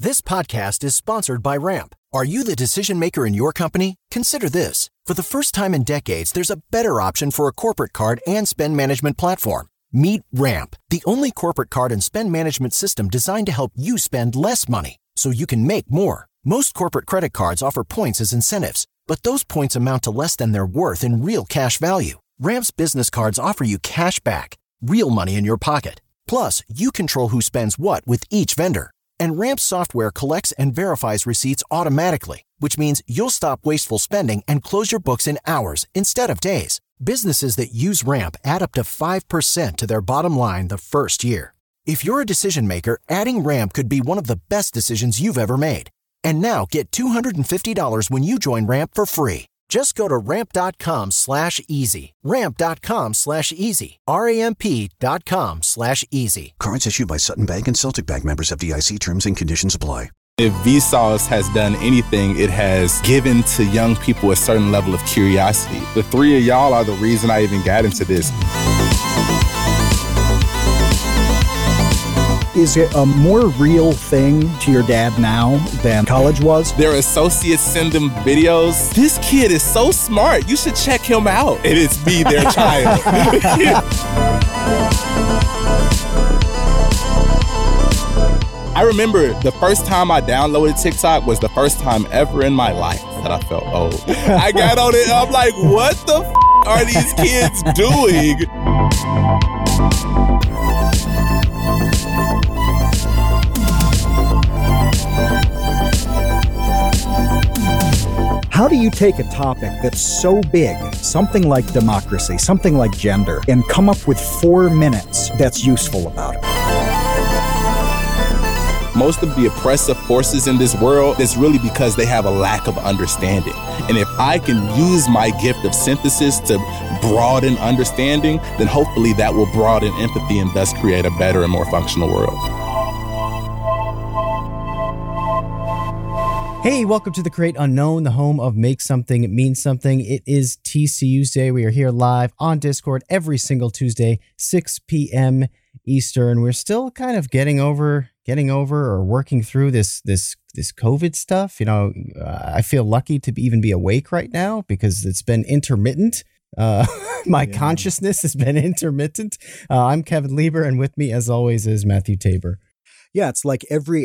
This podcast is sponsored by Ramp. Are you the decision maker in your company? Consider this. For the first time in decades, there's a better option for a corporate card and spend management platform. Meet Ramp, the only corporate card and spend management system designed to help you spend less money so you can make more. Most corporate credit cards offer points as incentives, but those points amount to less than their worth in real cash value. Ramp's business cards offer you cash back, real money in your pocket. Plus, you control who spends what with each vendor. And Ramp's software collects and verifies receipts automatically, which means you'll stop wasteful spending and close your books in hours instead of days. Businesses that use Ramp add up to 5% to their bottom line the first year. If you're a decision maker, adding Ramp could be one of the best decisions you've ever made. And now get $250 when you join Ramp for free. Just go to ramp.com/easy. Ramp.com/easy. RAMP.com/easy. Cards issued by Sutton Bank and Celtic Bank, members FDIC. Terms and conditions apply. If Vsauce has done anything, it has given to young people a certain level of curiosity. The three of y'all are the reason I even got into this. Is it a more real thing to your dad now than college was? Their associates send them videos. This kid is so smart. You should check him out. And it's me, their child. I remember the first time I downloaded TikTok was the first time ever in my life that I felt old. I got on it and I'm like, what the are these kids doing? How do you take a topic that's so big, something like democracy, something like gender, and come up with 4 minutes that's useful about it? Most of the oppressive forces in this world is really because they have a lack of understanding. And if I can use my gift of synthesis to broaden understanding, then hopefully that will broaden empathy and thus create a better and more functional world. Hey, welcome to The Create Unknown, the home of Make Something Mean Something. It is TCU's Day. We are here live on Discord every single Tuesday, 6 p.m. Eastern. We're still kind of getting over or working through this COVID stuff. You know, I feel lucky to even be awake right now because it's been intermittent. My consciousness has been intermittent. I'm Kevin Lieber, and with me, as always, is Matthew Tabor. Yeah, it's like every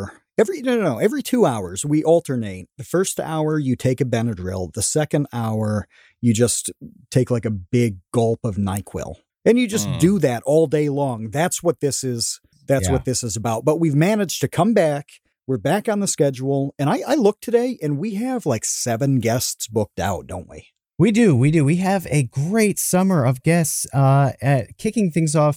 2 hours we alternate. The first hour you take a Benadryl. The second hour you just take like a big gulp of NyQuil. And you just do that all day long. That's what this is. That's what this is about. But we've managed to come back. We're back on the schedule. And I looked today and we have like 7 guests booked out, don't we? We do. We have a great summer of guests kicking things off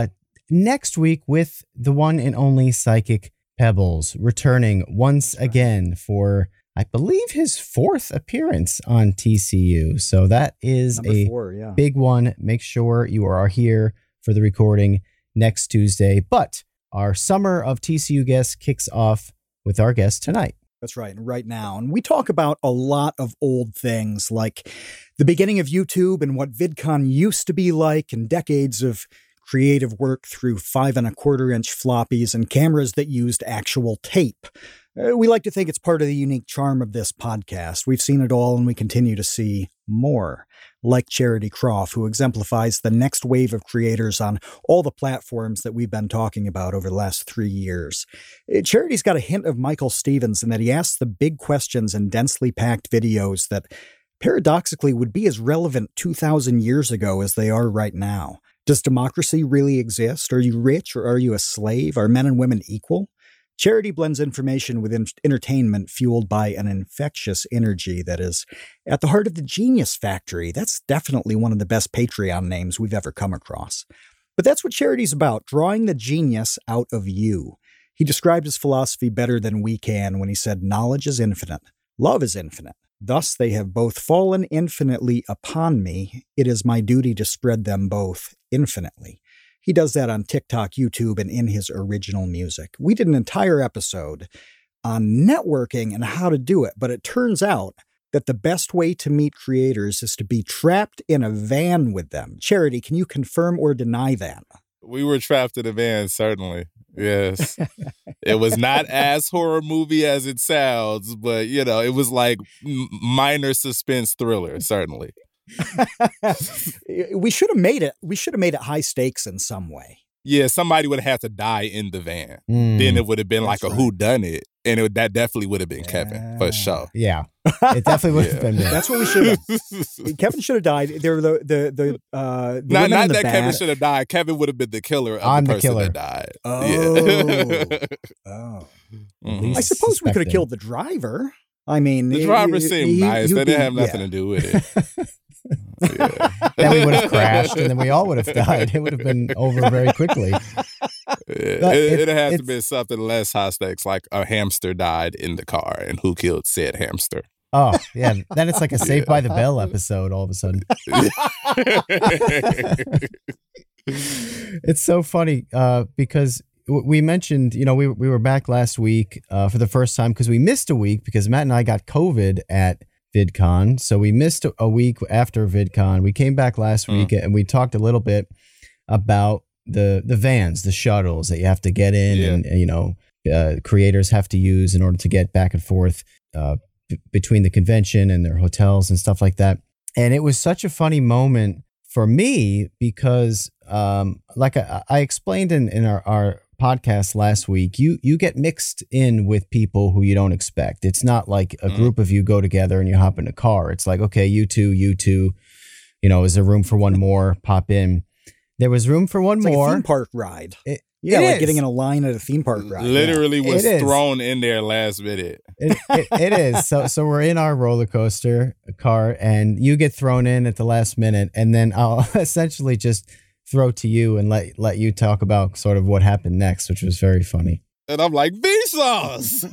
next week with the one and only Psychic Pebbles, returning once again for, I believe, his 4th appearance on TCU. So that is a big one. Make sure you are here for the recording next Tuesday. But our summer of TCU guests kicks off with our guest tonight. That's right. And right now. And we talk about a lot of old things like the beginning of YouTube and what VidCon used to be like, and decades of creative work through 5 1/4-inch floppies and cameras that used actual tape. We like to think it's part of the unique charm of this podcast. We've seen it all and we continue to see more. Like Charity Croft, who exemplifies the next wave of creators on all the platforms that we've been talking about over the last 3 years. Charity's got a hint of Michael Stevens in that he asks the big questions in densely packed videos that paradoxically would be as relevant 2,000 years ago as they are right now. Does democracy really exist? Are you rich or are you a slave? Are men and women equal? Charity blends information with entertainment fueled by an infectious energy that is at the heart of the Genius Factory. That's definitely one of the best Patreon names we've ever come across. But that's what Charity's about, drawing the genius out of you. He described his philosophy better than we can when he said, knowledge is infinite, love is infinite. Thus they have both fallen infinitely upon me. It is my duty to spread them both infinitely. He does that on TikTok, YouTube, and in his original music. We did an entire episode on networking and how to do it, but it turns out that the best way to meet creators is to be trapped in a van with them. Charity, can you confirm or deny that? We were trapped in a van, certainly. Yes. It was not as horror movie as it sounds, but, it was like minor suspense thriller, certainly. We should have made it. We should have made it high stakes in some way. Yeah, somebody would have had to die in the van. Then it would have been like a whodunit. And that definitely would have been Kevin, for sure. Yeah. It definitely would have been me. That's what we should have. Kevin should have died. They were the not that Kevin should have died. Kevin would have been the killer of the person that died. Oh. Yeah. Oh. Mm-hmm. I suppose we could have killed the driver. I mean, the driver seemed nice. They didn't have nothing to do with it. Then we would have crashed, and then we all would have died. It would have been over very quickly. It had to be something less high stakes, like a hamster died in the car, and who killed said hamster? Oh, yeah. Then it's like a Saved by the Bell episode all of a sudden. It's so funny because we mentioned, we were back last week for the first time because we missed a week because Matt and I got COVID at VidCon. So we missed a week after VidCon. We came back last week and we talked a little bit about the vans, the shuttles that you have to get in and creators have to use in order to get back and forth between the convention and their hotels and stuff like that. And it was such a funny moment for me because like I explained in our podcast last week, you get mixed in with people who you don't expect. It's not like a group of you go together and you hop in a car. It's like, okay, you two, is there room for one more? Pop in. There was room for one more. Like a theme park ride. Like getting in a line at a theme park ride. Literally was thrown in there last minute. It is. So we're in our roller coaster car and you get thrown in at the last minute, and then I'll essentially just throw to you and let you talk about sort of what happened next, which was very funny. And I'm like, Vsauce,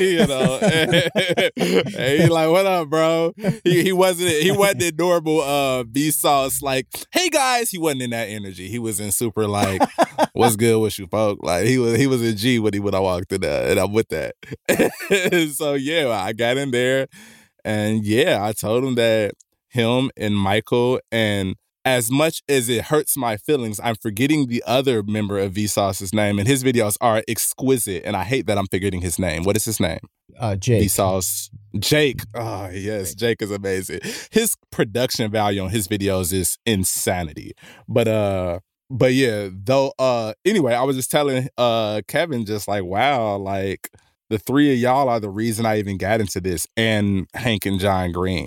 and he's like, what up, bro? He wasn't in normal Vsauce, like, hey guys. He wasn't in that energy. He was in super like, what's good with you, folk? Like he was in G when I walked in there, and I'm with that. So yeah, I got in there, and I told him that him and Michael, and as much as it hurts my feelings, I'm forgetting the other member of Vsauce's name, and his videos are exquisite, and I hate that I'm forgetting his name. What is his name? Jake. Vsauce. Jake. Oh, yes. Jake is amazing. His production value on his videos is insanity. But yeah, anyway, I was just telling Kevin just like, wow, like the three of y'all are the reason I even got into this, and Hank and John Green.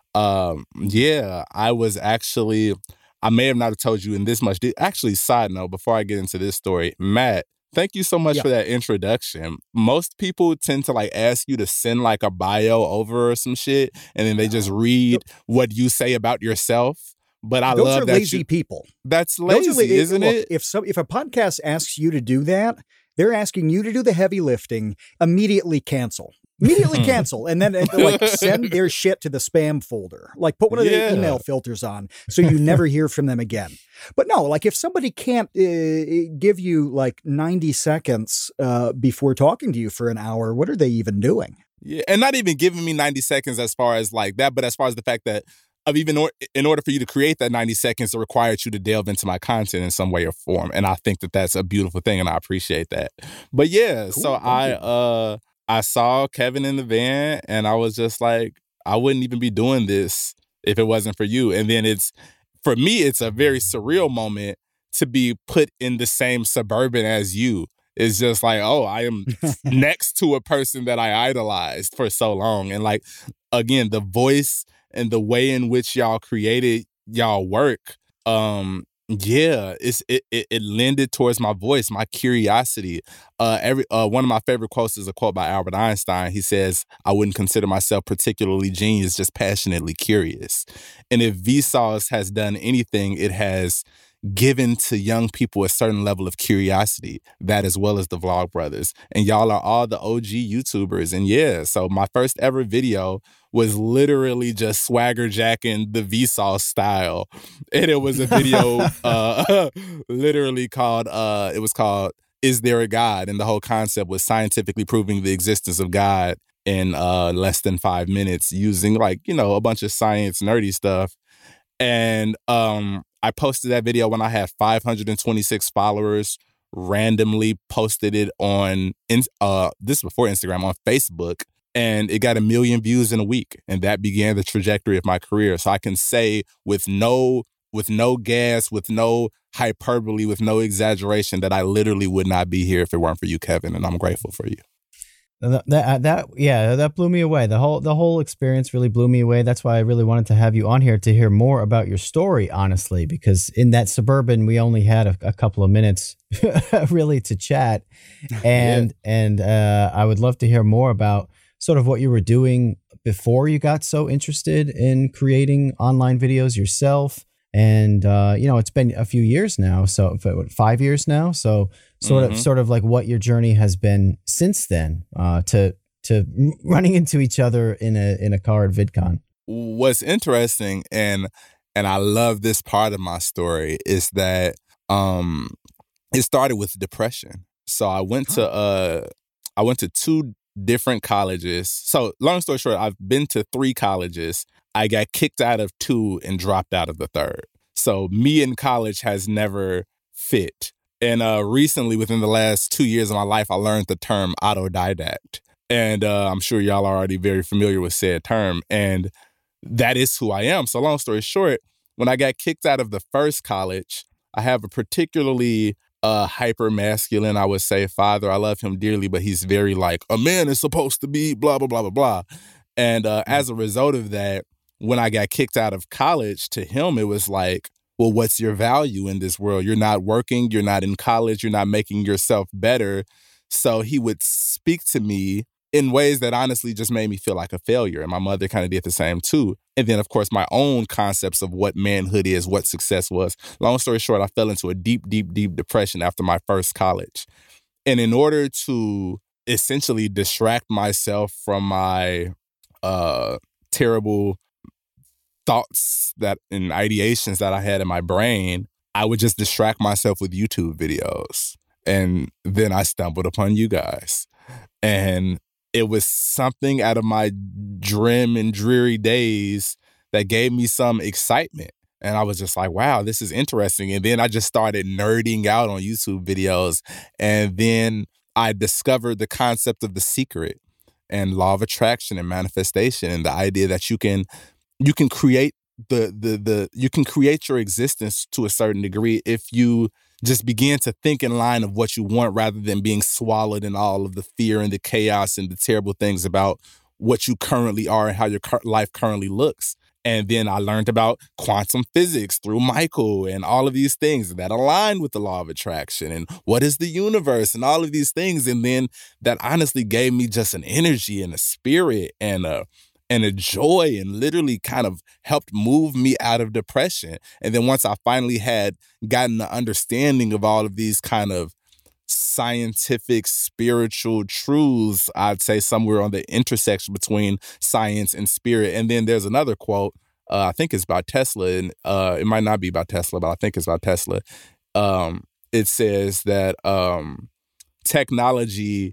I may have not told you in this much. Actually, side note, before I get into this story, Matt, thank you so much for that introduction. Most people tend to like ask you to send like a bio over or some shit, and then they just read what you say about yourself. But I love that. Those are lazy people. That's lazy, isn't it? If a podcast asks you to do that, they're asking you to do the heavy lifting. Immediately cancel. Immediately cancel, and then like send their shit to the spam folder. Like put one of the email filters on so you never hear from them again. But no, like if somebody can't give you like 90 seconds before talking to you for an hour, what are they even doing? Yeah, and not even giving me 90 seconds as far as like that, but as far as the fact that in order for you to create that 90 seconds, it required you to delve into my content in some way or form. And I think that that's a beautiful thing, and I appreciate that. But yeah, cool, so I saw Kevin in the van, and I was just like, I wouldn't even be doing this if it wasn't for you. And then for me, it's a very surreal moment to be put in the same Suburban as you. It's just like, oh, I am next to a person that I idolized for so long. And like, again, the voice and the way in which y'all created y'all work, it lended towards my voice, my curiosity. One of my favorite quotes is a quote by Albert Einstein. He says, I wouldn't consider myself particularly genius, just passionately curious. And if Vsauce has done anything, it has given to young people a certain level of curiosity, that as well as the Vlogbrothers. And y'all are all the OG YouTubers. And so my first ever video was literally just swagger jacking the Vsauce style. And it was a video literally called, Is There a God? And the whole concept was scientifically proving the existence of God in less than 5 minutes using a bunch of science nerdy stuff. And I posted that video when I had 526 followers, randomly posted it on, this is before Instagram, on Facebook, and it got 1 million views in a week. And that began the trajectory of my career. So I can say with no gas, with no hyperbole, with no exaggeration, that I literally would not be here if it weren't for you, Kevin. And I'm grateful for you. That blew me away. The whole experience really blew me away. That's why I really wanted to have you on here to hear more about your story, honestly, because in that Suburban, we only had a couple of minutes really to chat. And I would love to hear more about sort of what you were doing before you got so interested in creating online videos yourself. And, it's been a few years now. So 5 years now. So sort of like what your journey has been since then, to running into each other in a car at VidCon. What's interesting, and I love this part of my story, is that it started with depression. So I went to 2 different colleges. So long story short, I've been to 3 colleges. I got kicked out of 2 and dropped out of the 3rd. So me in college has never fit. And recently, within the last 2 years of my life, I learned the term autodidact. And I'm sure y'all are already very familiar with said term. And that is who I am. So long story short, when I got kicked out of the first college, I have a particularly hyper masculine, I would say, father. I love him dearly, but he's very like, a man is supposed to be blah, blah, blah, blah, blah. And as a result of that, when I got kicked out of college, to him, it was like, well, what's your value in this world? You're not working, you're not in college, you're not making yourself better. So he would speak to me in ways that honestly just made me feel like a failure. And my mother kind of did the same too. And then, of course, my own concepts of what manhood is, what success was. Long story short, I fell into a deep, deep, deep depression after my first college. And in order to essentially distract myself from my terrible thoughts and ideations that I had in my brain, I would just distract myself with YouTube videos. And then I stumbled upon you guys. And it was something out of my grim and dreary days that gave me some excitement. And I was just like, wow, this is interesting. And then I just started nerding out on YouTube videos. And then I discovered the concept of The Secret and law of attraction and manifestation, and the idea that you can create you can create your existence to a certain degree if you just begin to think in line of what you want, rather than being swallowed in all of the fear and the chaos and the terrible things about what you currently are and how your life currently looks. And then I learned about quantum physics through Michael and all of these things that align with the law of attraction and what is the universe and all of these things. And then that honestly gave me just an energy and a spirit and a joy, and literally kind of helped move me out of depression. And then once I finally had gotten the understanding of all of these kind of scientific, spiritual truths, I'd say somewhere on the intersection between science and spirit. And then there's another quote, I think it's about Tesla, and it might not be about Tesla, but I think it's about Tesla. It says that technology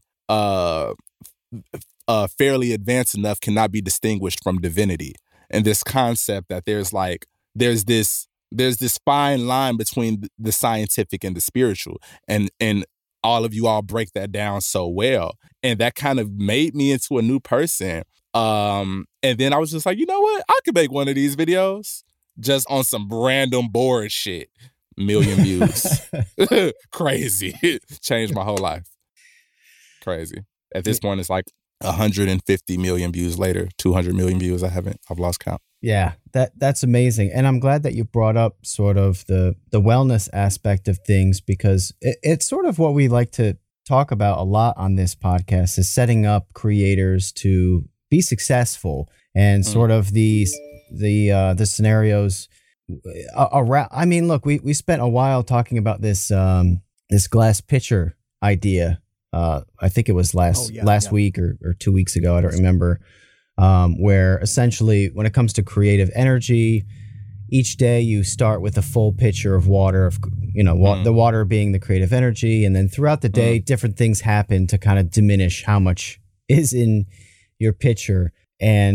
fairly advanced enough cannot be distinguished from divinity. And this concept that there's this fine line between the scientific and the spiritual, and all of you all break that down so well. And that kind of made me into a new person. And then I was just like, you know what? I could make one of these videos just on some random bored shit. 1 million views. Crazy. Changed my whole life. Crazy. At this point, it's like 150 million views later, 200 million views. I've lost count. Yeah, that's amazing. And I'm glad that you brought up sort of the wellness aspect of things, because it's sort of what we like to talk about a lot on this podcast, is setting up creators to be successful, and sort of the scenarios around. I mean, look, we spent a while talking about this glass pitcher idea. I think it was last week or 2 weeks ago. I don't remember. Where essentially, when it comes to creative energy, each day you start with a full pitcher of water, the water being the creative energy. And then throughout the day, different things happen to kind of diminish how much is in your pitcher. And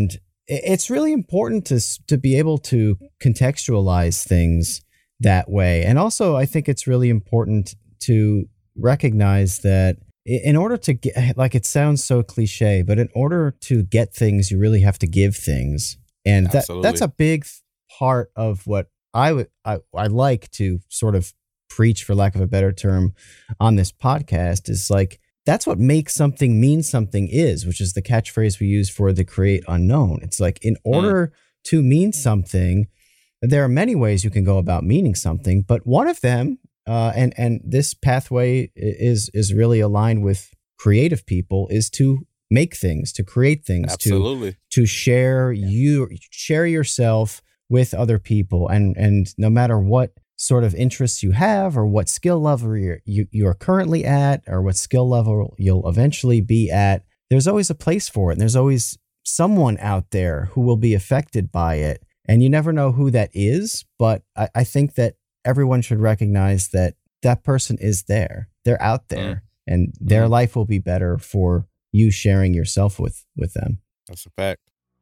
it's really important to be able to contextualize things that way. And also, I think it's really important to recognize that in order to get, like, it sounds so cliche, but in order to get things, you really have to give things. And that's a big part of what I like to sort of preach, for lack of a better term, on this podcast, is like, that's what makes something mean something is, which is the catchphrase we use for the create unknown. It's like, in order to mean something, there are many ways you can go about meaning something, but one of them, and this pathway is really aligned with creative people, is to make things, to create things, to share yourself with other people, and no matter what sort of interests you have, or what skill level you're currently at, or what skill level you'll eventually be at, there's always a place for it. And there's always someone out there who will be affected by it. And you never know who that is. But I think that everyone should recognize that that person is there. They're out there, and their life will be better for you sharing yourself with them. That's a fact.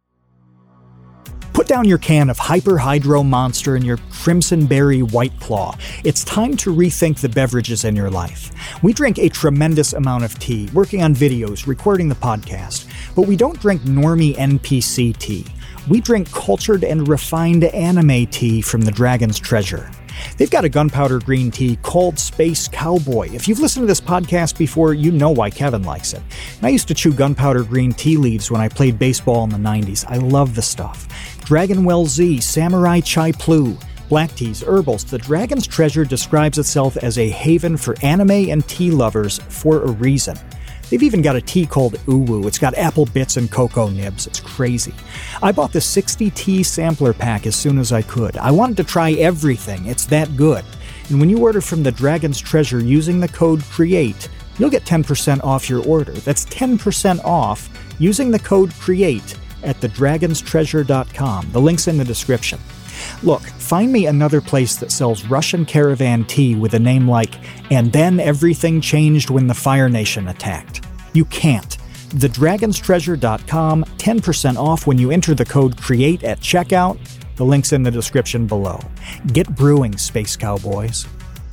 Put down your can of Hyper Hydro Monster and your Crimson Berry White Claw. It's time to rethink the beverages in your life. We drink a tremendous amount of tea, working on videos, recording the podcast, but we don't drink normie NPC tea. We drink cultured and refined anime tea from the Dragon's Treasure. They've got a gunpowder green tea called Space Cowboy. If you've listened to this podcast before, you know why Kevin likes it. And I used to chew gunpowder green tea leaves when I played baseball in the 90s. I love the stuff. Dragonwell Z, Samurai Chai Plu, black teas, herbals. The Dragon's Treasure describes itself as a haven for anime and tea lovers for a reason. They've even got a tea called Uwu. It's got apple bits and cocoa nibs. It's crazy. I bought the 60 tea sampler pack as soon as I could. I wanted to try everything. It's that good. And when you order from the Dragon's Treasure using the code CREATE, you'll get 10% off your order. That's 10% off using the code CREATE at thedragonstreasure.com. The link's in the description. Look, find me another place that sells Russian caravan tea with a name like "And Then Everything Changed When the Fire Nation Attacked." You can't. Thedragonstreasure.com, 10% off when you enter the code CREATE at checkout. The link's in the description below. Get brewing, Space Cowboys.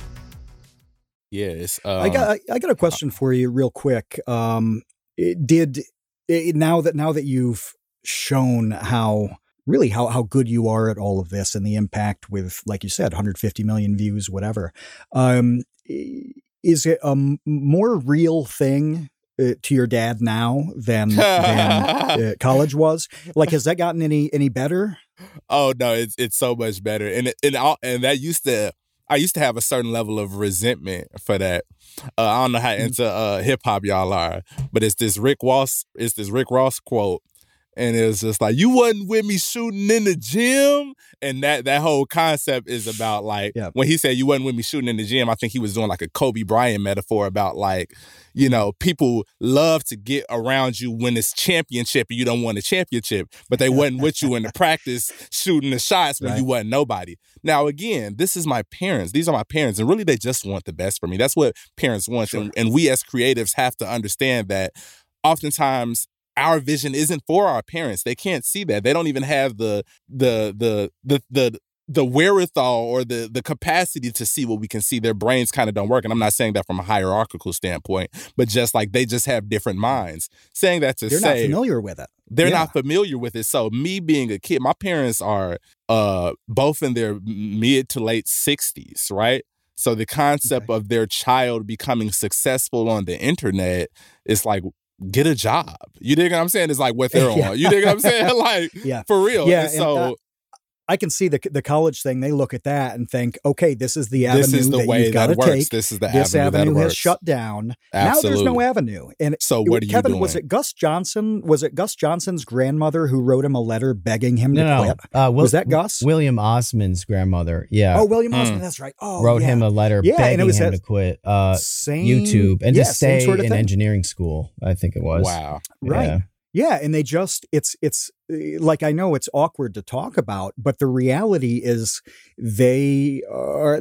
Yes. I got a question for you real quick. Now that you've shown how good you are at all of this and the impact with, like you said, 150 million views, whatever. Is it a more real thing to your dad now than college was? Like, has that gotten any better? Oh no, it's so much better. And that I used to have a certain level of resentment for that. I don't know how into hip hop y'all are, but it's this Rick Ross quote. And it was just like, you wasn't with me shooting in the gym. And that whole concept is about, like, when he said you wasn't with me shooting in the gym, I think he was doing like a Kobe Bryant metaphor about, like, you know, people love to get around you when it's championship and you don't want a championship, but they wasn't with you in the practice shooting the shots when you wasn't nobody. Now, again, this is my parents. These are my parents. And really, they just want the best for me. That's what parents want. Sure. And we as creatives have to understand that oftentimes our vision isn't for our parents. They can't see that. They don't even have the wherewithal or the capacity to see what we can see. Their brains kind of don't work. And I'm not saying that from a hierarchical standpoint, but just like they just have different minds. Saying that to they're not familiar with it. They're not familiar with it. So me being a kid, my parents are both in their mid to late 60s, right? So the concept of their child becoming successful on the internet is like, get a job. You dig what I'm saying? It's like what they're on. You dig what I'm saying? Like, for real. Yeah. And so I can see the college thing. They look at that and think, okay, this is the avenue this is the that way you've got to take. This is the this avenue has shut down. Absolutely. Now there's no avenue. And so what are Kevin, you doing? was it Gus Johnson? Was it Gus Johnson's grandmother who wrote him a letter begging him to quit? Was that Gus? William Osmond's grandmother. Yeah. Oh, William Osmond. That's right. Oh, wrote him a letter begging him to quit YouTube and to stay in engineering school. I think it was. Wow. Right. Yeah, and it's like, I know it's awkward to talk about, but the reality is they are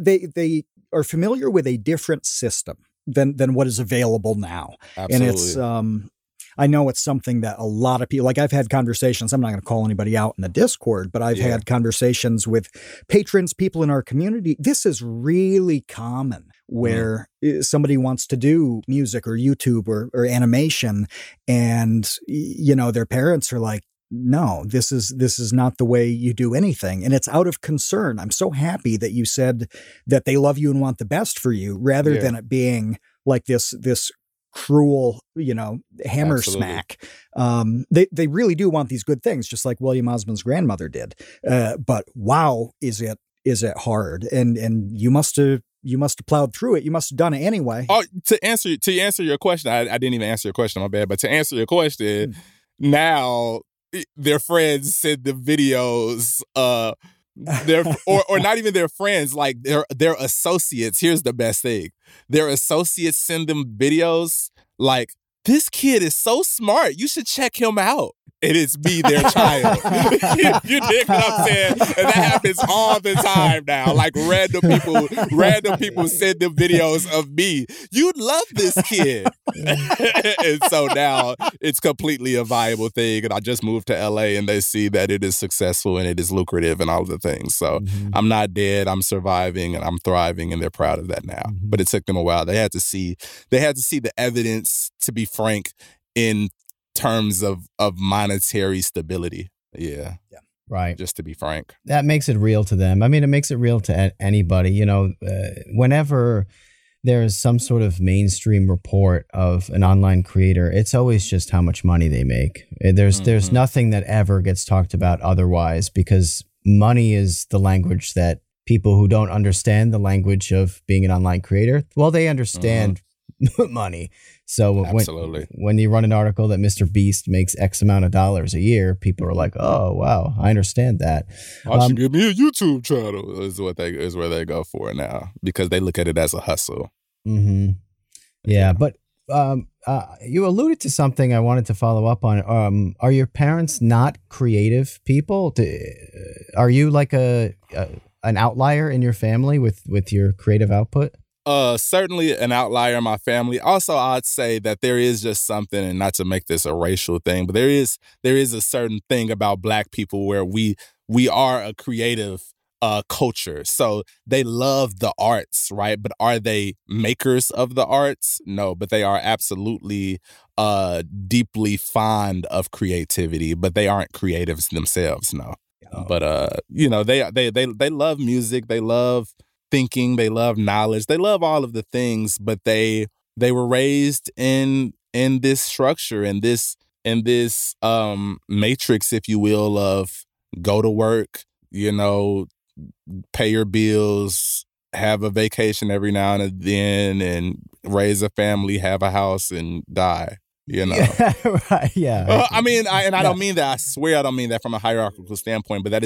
familiar with a different system than what is available now. Absolutely. And it's I know it's something that a lot of people, like I've had conversations, I'm not going to call anybody out in the Discord, but I've had conversations with patrons, people in our community. This is really common where somebody wants to do music or YouTube or animation, and, you know, their parents are like, no, this is not the way you do anything. And it's out of concern. I'm so happy that you said that they love you and want the best for you, rather than it being like this cruel, you know, hammer smack. They really do want these good things, just like William Osmond's grandmother did. But wow, is it hard? And you must have plowed through it. You must have done it anyway. Oh, to answer your question, I didn't even answer your question, my bad. But to answer your question, now their friends send the videos, or not even their friends, like their associates. Here's the best thing. Their associates send them videos like, this kid is so smart. You should check him out. And it's me, their child. You dig what I'm saying? And that happens all the time now. Like random people send them videos of me. You'd love this kid. And so now it's completely a viable thing. And I just moved to LA and they see that it is successful and it is lucrative and all of the things. So I'm not dead. I'm surviving and I'm thriving, and they're proud of that now. But it took them a while. They had to see the evidence, to be frank, in terms of monetary stability. Yeah. Right. Just to be frank. That makes it real to them. I mean, it makes it real to anybody. You know, whenever there's some sort of mainstream report of an online creator, it's always just how much money they make. There's nothing that ever gets talked about otherwise, because money is the language that people who don't understand the language of being an online creator, well, they understand money. So when you run an article that Mr. Beast makes X amount of dollars a year, people are like, oh, wow, I understand that. Why should give me a YouTube channel is where they go for now, because they look at it as a hustle. Yeah, but you alluded to something I wanted to follow up on. Are your parents not creative people? Are you like an outlier in your family with your creative output? Certainly an outlier in my family. Also, I'd say that there is just something, and not to make this a racial thing, but there is a certain thing about Black people where we are a creative culture. So they love the arts, right? But are they makers of the arts? No, but they are absolutely deeply fond of creativity, but they aren't creatives themselves, no. But you know, they love music, they love thinking, they love knowledge, they love all of the things, but they were raised in this structure, in this matrix, if you will, of go to work, you know, pay your bills, have a vacation every now and then, and raise a family, have a house, and die. You know, right? Yeah. I mean, I don't mean that. I swear, I don't mean that from a hierarchical standpoint. But that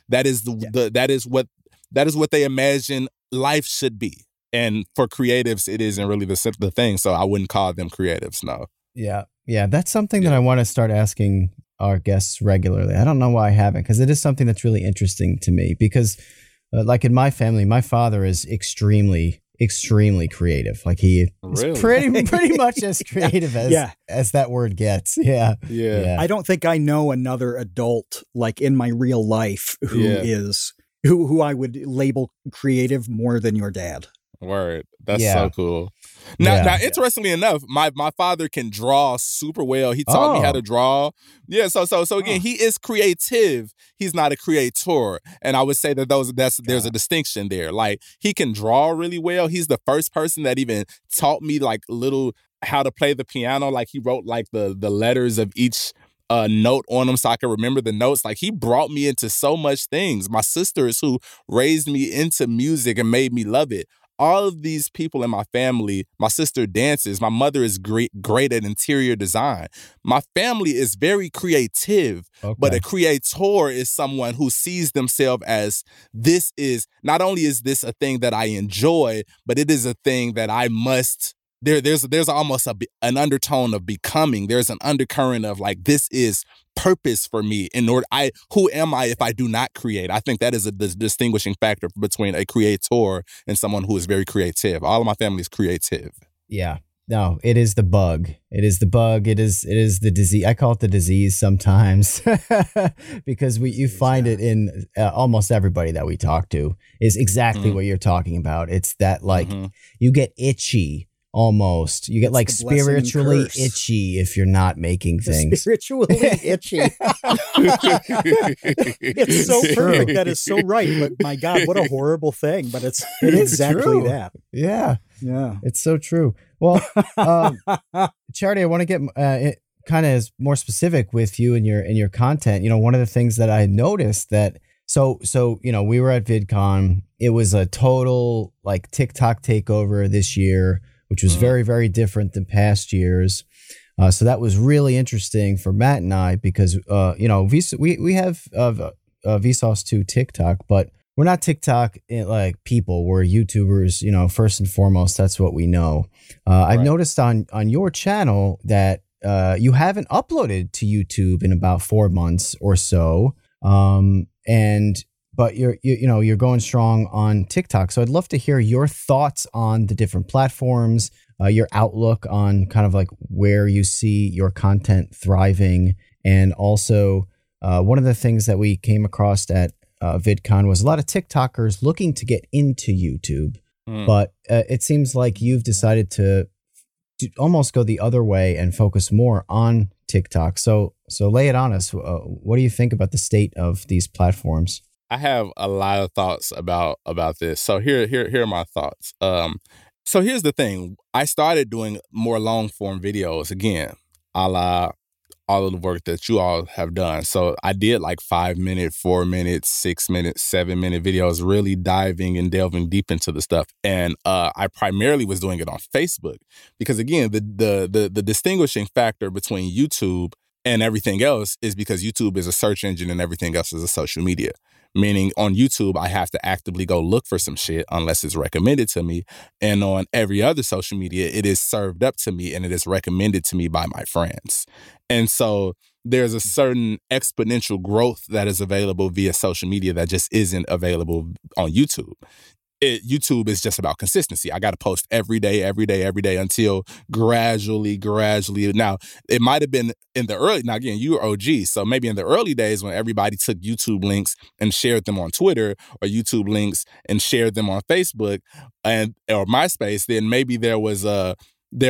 is what they imagine life should be. And for creatives, it isn't really the thing. So I wouldn't call them creatives, no. Yeah. Yeah. That's something that I want to start asking our guests regularly. I don't know why I haven't, because it is something that's really interesting to me. Because like in my family, my father is extremely creative. Like he is pretty much as creative as that word gets. Yeah. I don't think I know another adult like in my real life who I would label creative more than your dad. Word. That's so cool. Now, interestingly enough, my father can draw super well. He taught me how to draw. Yeah, so again, he is creative. He's not a creator. And I would say that there's a distinction there. Like, he can draw really well. He's the first person that even taught me like how to play the piano. Like, he wrote like the letters of each note on them so I can remember the notes. Like, he brought me into so much things. My sisters, who raised me into music and made me love it. All of these people in my family, my sister dances, my mother is great at interior design. My family is very creative, but a creator is someone who sees themselves as, this is, not only is this a thing that I enjoy, but it is a thing that I must, there's almost an undertone of becoming. There's an undercurrent of like, this is purpose for me. Who am I if I do not create? I think that is the distinguishing factor between a creator and someone who is very creative. All of my family is creative. Yeah. No, it is the bug. It is the bug. It is the disease. I call it the disease sometimes because you find it in almost everybody that we talk to is exactly what you're talking about. It's that like you get itchy almost. You get like spiritually itchy if you're not making things. Spiritually itchy. It's so perfect. That is so right. But my God, what a horrible thing. But it's exactly true. That. Yeah. Yeah. It's so true. Well, Charity, I want to get kind of more specific with you and your content. You know, one of the things that I noticed that so you know, we were at VidCon. It was a total like TikTok takeover this year, which was very, very different than past years. So that was really interesting for Matt and I because you know, we have Vsauce 2 TikTok, but we're not TikTok like people. We're YouTubers, you know, first and foremost. That's what we know. I've noticed on your channel that you haven't uploaded to YouTube in about 4 months or so. But you're going strong on TikTok. So I'd love to hear your thoughts on the different platforms, your outlook on kind of like where you see your content thriving. And also one of the things that we came across at VidCon was a lot of TikTokers looking to get into YouTube, but it seems like you've decided to almost go the other way and focus more on TikTok. So lay it on us. What do you think about the state of these platforms? I have a lot of thoughts about this. So here are my thoughts. So here's the thing. I started doing more long form videos again, a la all of the work that you all have done. So I did like 5 minute, 4 minute, 6 minute, 7 minute videos, really diving and delving deep into the stuff. And I primarily was doing it on Facebook because again, the distinguishing factor between YouTube and everything else is because YouTube is a search engine and everything else is a social media. Meaning on YouTube, I have to actively go look for some shit unless it's recommended to me. And on every other social media, it is served up to me and it is recommended to me by my friends. And so there's a certain exponential growth that is available via social media that just isn't available on YouTube. YouTube is just about consistency. I got to post every day until gradually. Now, it might have been in the early, now again, you were OG. So maybe in the early days when everybody took YouTube links and shared them on Twitter or YouTube links and shared them on Facebook or MySpace, then maybe there was that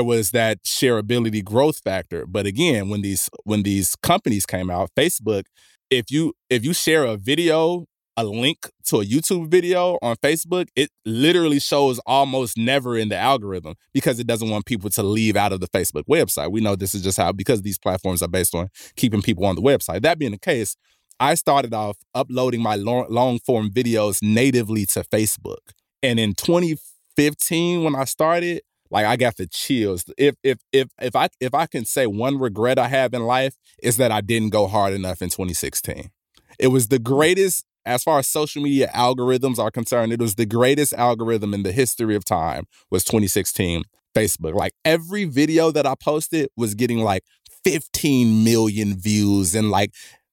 shareability growth factor. But again, when these companies came out, Facebook, if you share a video, a link to a YouTube video on Facebook, it literally shows almost never in the algorithm because it doesn't want people to leave out of the Facebook website. We know this is just how, because these platforms are based on keeping people on the website. That being the case, I started off uploading my long form videos natively to Facebook. And in 2015, when I started, like I got the chills. If I can say one regret I have in life is that I didn't go hard enough in 2016. It was the greatest. As far as social media algorithms are concerned, it was the greatest algorithm in the history of time was 2016 Facebook. Like every video that I posted was getting like 15 million views and like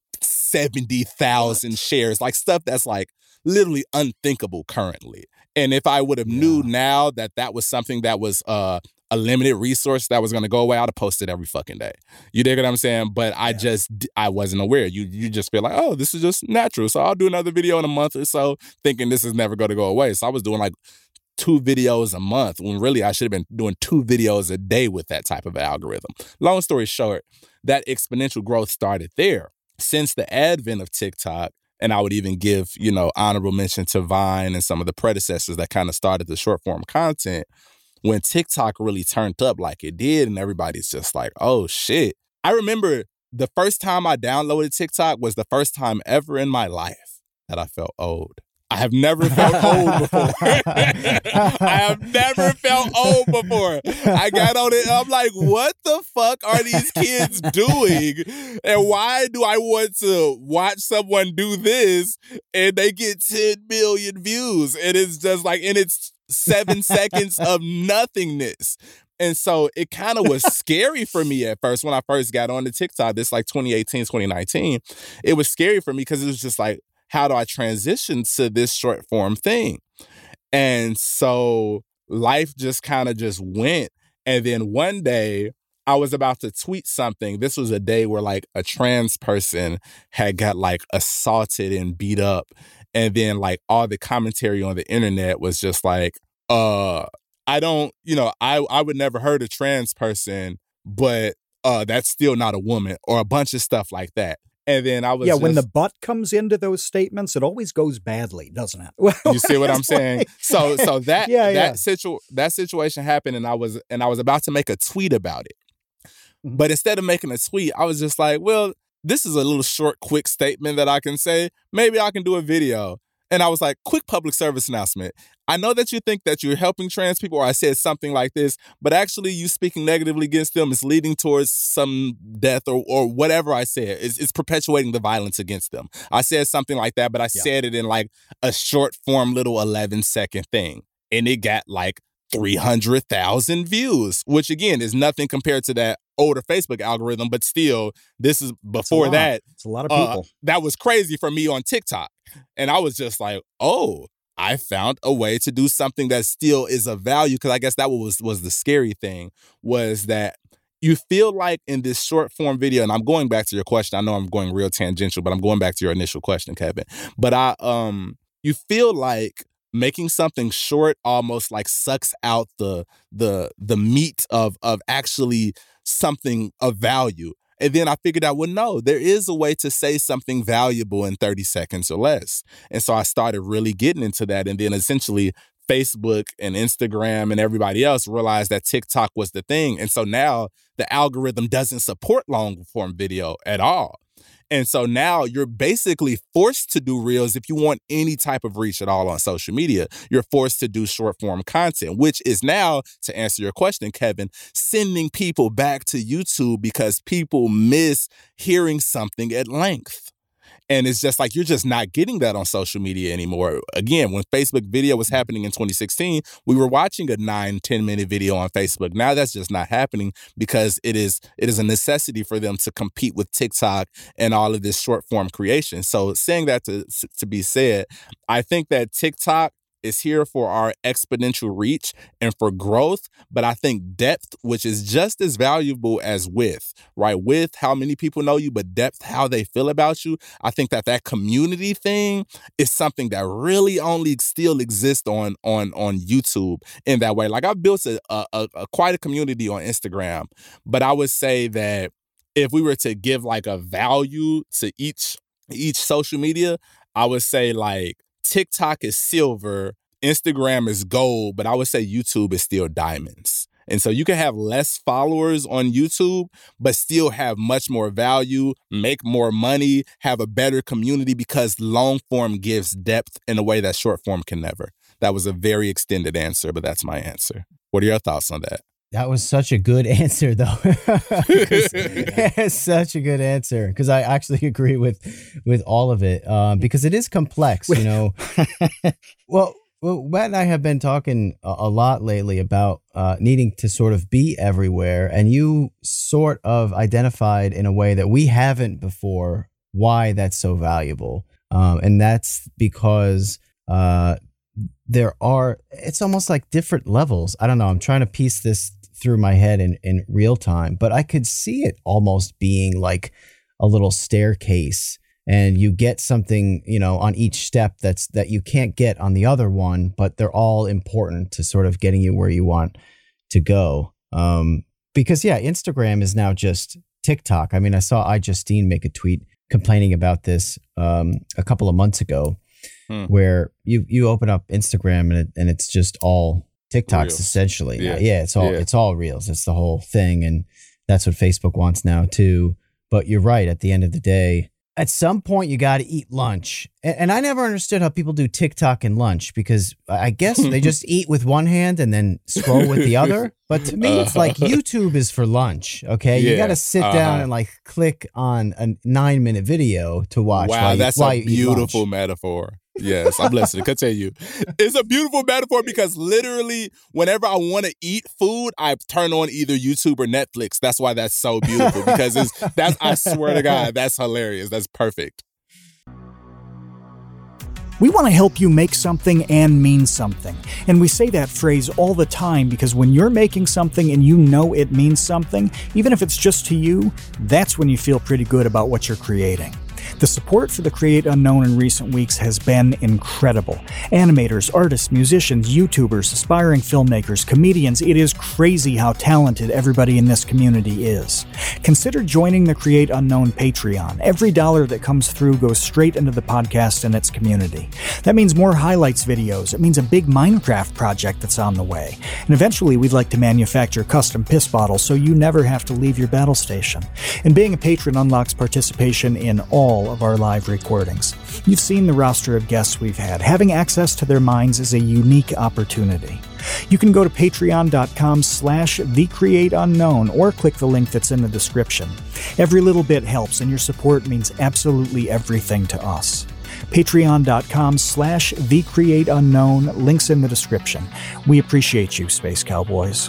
70,000 shares, like stuff that's like literally unthinkable currently. And if I would have knew now that was something that was a limited resource that was going to go away, I'd have posted every fucking day. You dig what I'm saying? But I wasn't aware. You just feel like, oh, this is just natural. So I'll do another video in a month or so thinking this is never going to go away. So I was doing like 2 videos a month when really I should have been doing 2 videos a day with that type of algorithm. Long story short, that exponential growth started there. Since the advent of TikTok, and I would even give, honorable mention to Vine and some of the predecessors that kind of started the short form content. When TikTok really turned up like it did and everybody's just like, oh shit. I remember the first time I downloaded TikTok was the first time ever in my life that I felt old. I have never felt old before. I have never felt old before. I got on it and I'm like, what the fuck are these kids doing? And why do I want to watch someone do this and they get 10 million views? And it's just like, and it's 7 seconds of nothingness. And so it kind of was scary for me at first when I first got on the TikTok. This like 2018, 2019. It was scary for me because it was just like, how do I transition to this short form thing? And so life just kind of just went. And then one day I was about to tweet something. This was a day where like a trans person had got like assaulted and beat up. And then like all the commentary on the internet was just like, I don't, I would never hurt a trans person, but that's still not a woman, or a bunch of stuff like that. And then I was when the butt comes into those statements, it always goes badly, doesn't it? Well, you see what I'm saying? So that that situation happened, and I was about to make a tweet about it. But instead of making a tweet, I was just like, well, this is a little short, quick statement that I can say. Maybe I can do a video. And I was like, quick public service announcement. I know that you think that you're helping trans people, or I said something like this, but actually you speaking negatively against them is leading towards some death or whatever I said. It's perpetuating the violence against them. I said something like that, but I said it in like a short form little 11-second thing. And it got like 300,000 views, which again is nothing compared to that older Facebook algorithm, but still, this is before that. It's a lot of people. That was crazy for me on TikTok. And I was just like, oh, I found a way to do something that still is of value. Because I guess that was the scary thing, was that you feel like in this short form video, and I'm going back to your question. I know I'm going real tangential, but I'm going back to your initial question, Kevin. But you feel like making something short almost like sucks out the meat of actually something of value. And then I figured out, well, no, there is a way to say something valuable in 30 seconds or less. And so I started really getting into that. And then essentially Facebook and Instagram and everybody else realized that TikTok was the thing. And so now the algorithm doesn't support long form video at all. And so now you're basically forced to do reels if you want any type of reach at all on social media. You're forced to do short form content, which is now, to answer your question, Kevin, sending people back to YouTube because people miss hearing something at length. And it's just like, you're just not getting that on social media anymore. Again, when Facebook video was happening in 2016, we were watching a 9-10 minute video on Facebook. Now that's just not happening because it is a necessity for them to compete with TikTok and all of this short form creation. So saying that to be said, I think that TikTok is here for our exponential reach and for growth, but I think depth, which is just as valuable as width, right? Width, how many people know you, but depth, how they feel about you. I think that community thing is something that really only still exists on YouTube in that way. Like, I've built quite a community on Instagram, but I would say that if we were to give like a value to each social media, I would say like TikTok is silver, Instagram is gold, but I would say YouTube is still diamonds. And so you can have less followers on YouTube, but still have much more value, make more money, have a better community, because long form gives depth in a way that short form can never. That was a very extended answer, but that's my answer. What are your thoughts on that? That was such a good answer, though. It's such a good answer, because I actually agree with all of it, because it is complex, you know. Well, Matt and I have been talking a lot lately about needing to sort of be everywhere, and you sort of identified in a way that we haven't before why that's so valuable, and that's because it's almost like different levels. I don't know. I'm trying to piece this through my head in real time, but I could see it almost being like a little staircase, and you get something, you know, on each step that you can't get on the other one, but they're all important to sort of getting you where you want to go. Because Instagram is now just TikTok. I mean, I saw iJustine make a tweet complaining about this a couple of months ago, where you open up Instagram and it's just all TikToks Reels. Essentially. Yeah, it's all Reels. It's the whole thing, and that's what Facebook wants now too. But you're right. At the end of the day, at some point you got to eat lunch. And I never understood how people do TikTok and lunch, because I guess they just eat with one hand and then scroll with the other. But to me, it's like YouTube is for lunch. Okay, you got to sit down and like click on a 9-minute video to watch. Wow, that's a beautiful metaphor. Yes, I'm listening. Continue. It's a beautiful metaphor, because literally whenever I want to eat food, I turn on either YouTube or Netflix. That's why that's so beautiful, because I swear to God, that's hilarious. That's perfect. We want to help you make something and mean something. And we say that phrase all the time because when you're making something and you know it means something, even if it's just to you, that's when you feel pretty good about what you're creating. The support for the Create Unknown in recent weeks has been incredible. Animators, artists, musicians, YouTubers, aspiring filmmakers, comedians, it is crazy how talented everybody in this community is. Consider joining the Create Unknown Patreon. Every dollar that comes through goes straight into the podcast and its community. That means more highlights videos. It means a big Minecraft project that's on the way. And eventually we'd like to manufacture custom piss bottles so you never have to leave your battle station. And being a patron unlocks participation in all of our live recordings. You've seen the roster of guests we've had. Having access to their minds is a unique opportunity. You can go to patreon.com/thecreateunknown or click the link that's in the description. Every little bit helps, and your support means absolutely everything to us. Patreon.com/thecreateunknown, links in the description. We appreciate you, Space Cowboys.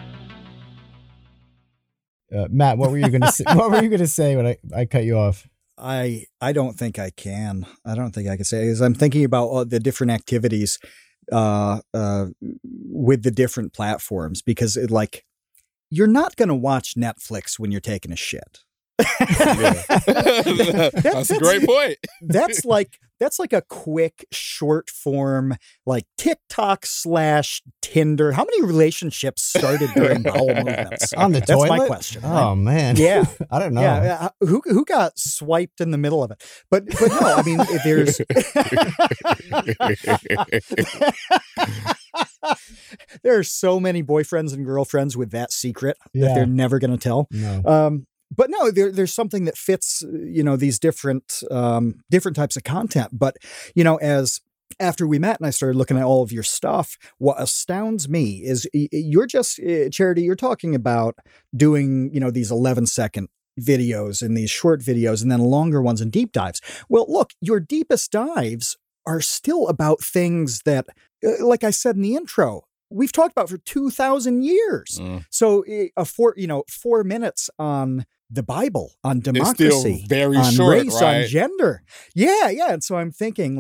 Matt, what were you going to say? What were you going to say when I cut you off? I don't think I can. I don't think I can say, because I'm thinking about all the different activities with the different platforms, because you're not going to watch Netflix when you're taking a shit. That's a great point. That's like a quick short form, like TikTok/Tinder. How many relationships started during bowel movements? On the toilet? That's my question. Right? Oh man. Yeah. I don't know. Yeah. Who got swiped in the middle of it? But no, I mean, there's there are so many boyfriends and girlfriends with that secret that they're never going to tell. No. But no, there's something that fits, these different types of content. But, as after we met and I started looking at all of your stuff, what astounds me is you're just, Charity, you're talking about doing, these 11-second videos and these short videos and then longer ones and deep dives. Well, look, your deepest dives are still about things that, like I said in the intro, we've talked about for 2,000 years. So 4 minutes on the Bible, on democracy, very on short, race, right? on gender. Yeah. And so I'm thinking,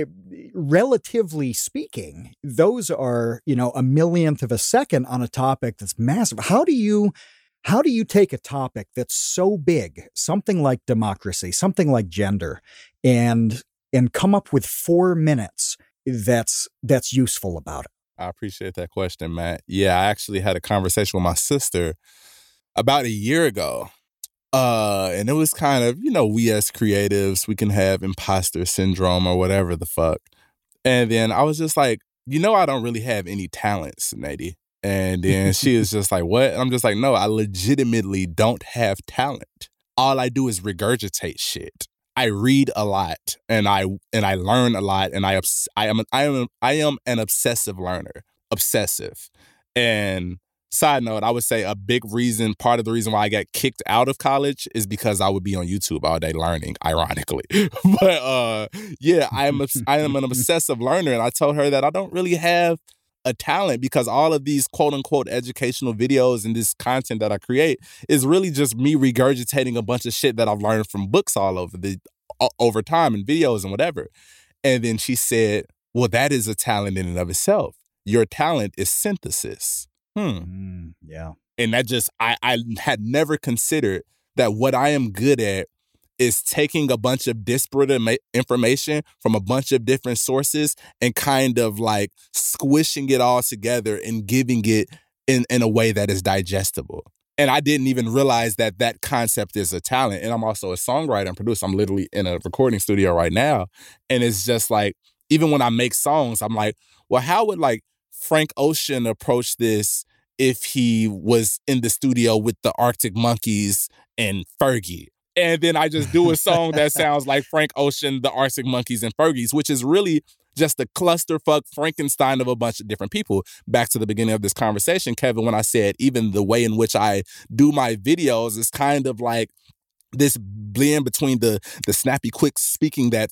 relatively speaking, those are, a millionth of a second on a topic that's massive. How do you take a topic that's so big, something like democracy, something like gender, and come up with 4 minutes that's useful about it? I appreciate that question, Matt. Yeah, I actually had a conversation with my sister about a year ago. And it was kind of, we as creatives, we can have imposter syndrome or whatever the fuck. And then I was just like, I don't really have any talents, Nady. And then she was just like, what? And I'm just like, no, I legitimately don't have talent. All I do is regurgitate shit. I read a lot and I learn a lot, and I am an obsessive learner. Obsessive. And side note, I would say part of the reason why I got kicked out of college is because I would be on YouTube all day learning, ironically. But I am an obsessive learner, and I told her that I don't really have a talent because all of these quote unquote educational videos and this content that I create is really just me regurgitating a bunch of shit that I've learned from books all over time and videos and whatever. And then she said, well, that is a talent in and of itself. Your talent is synthesis. Yeah. And that just, I had never considered that what I am good at is taking a bunch of disparate information from a bunch of different sources and kind of like squishing it all together and giving it in a way that is digestible. And I didn't even realize that concept is a talent. And I'm also a songwriter and producer. I'm literally in a recording studio right now. And it's just like, even when I make songs, I'm like, well, how would like Frank Ocean approach this if he was in the studio with the Arctic Monkeys and Fergie? And then I just do a song that sounds like Frank Ocean, the Arctic Monkeys, and Fergie's, which is really just a clusterfuck Frankenstein of a bunch of different people. Back to the beginning of this conversation, Kevin, when I said even the way in which I do my videos is kind of like this blend between the snappy, quick speaking that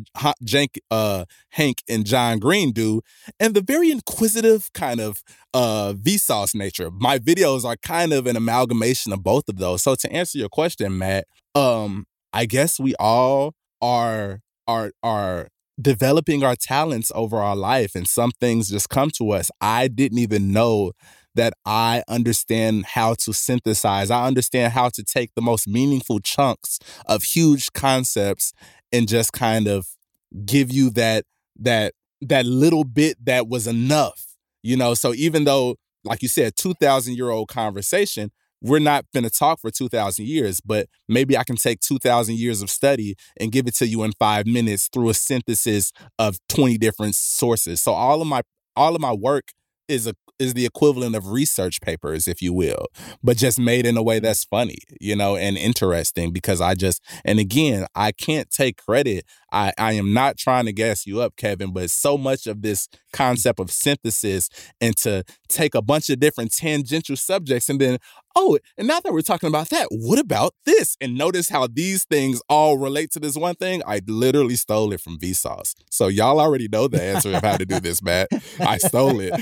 Hank and John Green do, and the very inquisitive kind of Vsauce nature. My videos are kind of an amalgamation of both of those. So to answer your question, Matt, I guess we all are developing our talents over our life, and some things just come to us. I didn't even know that I understand how to synthesize. I understand how to take the most meaningful chunks of huge concepts and just kind of give you that little bit that was enough, So even though, like you said, 2,000-year-old conversation, we're not going to talk for 2,000 years, but maybe I can take 2,000 years of study and give it to you in 5 minutes through a synthesis of 20 different sources. So all of my work is the equivalent of research papers, if you will, but just made in a way that's funny, and interesting, because and again, I can't take credit. I am not trying to gas you up, Kevin, but so much of this concept of synthesis and to take a bunch of different tangential subjects and then, and now that we're talking about that, what about this? And notice how these things all relate to this one thing. I literally stole it from Vsauce. So y'all already know the answer of how to do this, Matt. I stole it.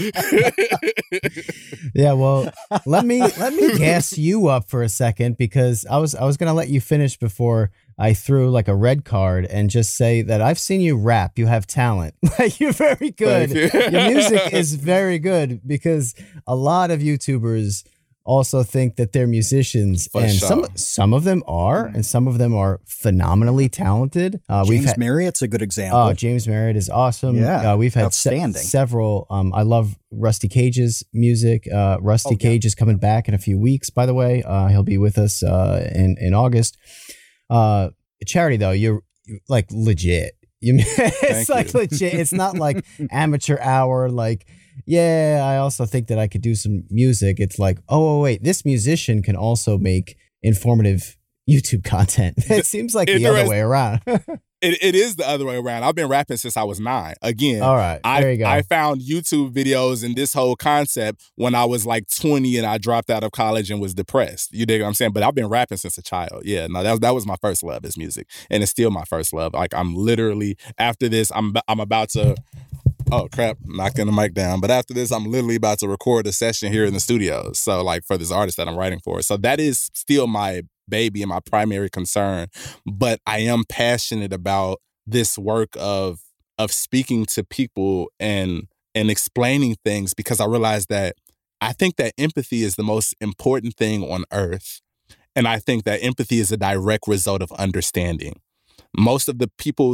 Yeah, well, let me gas you up for a second, because I was going to let you finish before I threw like a red card and just say that I've seen you rap. You have talent. You're very good. Your music is very good, because a lot of YouTubers also think that they're musicians, and some of them are, and some of them are phenomenally talented. James Marriott's a good example. Oh, James Marriott is awesome. Yeah, we've had several. I love Rusty Cage's music. Rusty Cage is coming back in a few weeks, by the way. He'll be with us in August. Charity, though, you're like legit. It's like legit. It's not like amateur hour, like, yeah, I also think that I could do some music. It's like, wait, this musician can also make informative YouTube content. It seems like the other way around. It is the other way around. I've been rapping since I was 9. Again, all right, there you go. I found YouTube videos and this whole concept when I was like 20 and I dropped out of college and was depressed. You dig what I'm saying? But I've been rapping since a child. Yeah, no, that was my first love, is music, and it's still my first love. Like, I'm literally, after this, I'm about to. Oh, crap, knocking the mic down. But after this, I'm literally about to record a session here in the studio. So, like, for this artist that I'm writing for. So that is still my baby and my primary concern. But I am passionate about this work of speaking to people and explaining things, because I realize that I think that empathy is the most important thing on earth. And I think that empathy is a direct result of understanding. Most of the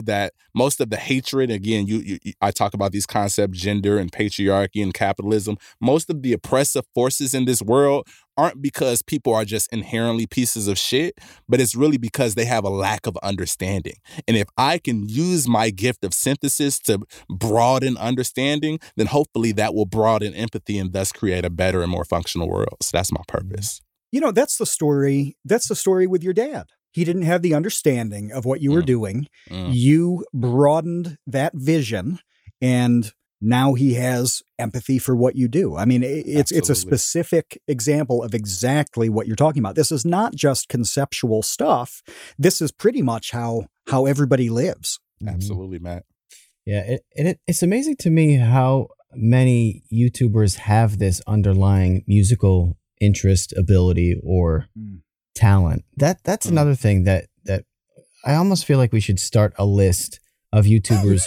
hatred, again, I talk about these concepts, gender and patriarchy and capitalism. Most of the oppressive forces in this world aren't because people are just inherently pieces of shit, but it's really because they have a lack of understanding. And if I can use my gift of synthesis to broaden understanding, then hopefully that will broaden empathy and thus create a better and more functional world. So that's my purpose. That's the story. That's the story with your dad. He didn't have the understanding of what you were doing. You broadened that vision, and now he has empathy for what you do. I mean, it's a specific example of exactly what you're talking about. This is not just conceptual stuff. This is pretty much how everybody lives. Absolutely, Matt. Yeah, it's amazing to me how many YouTubers have this underlying musical interest, ability, or talent. That's another thing that I almost feel like we should start a list of YouTubers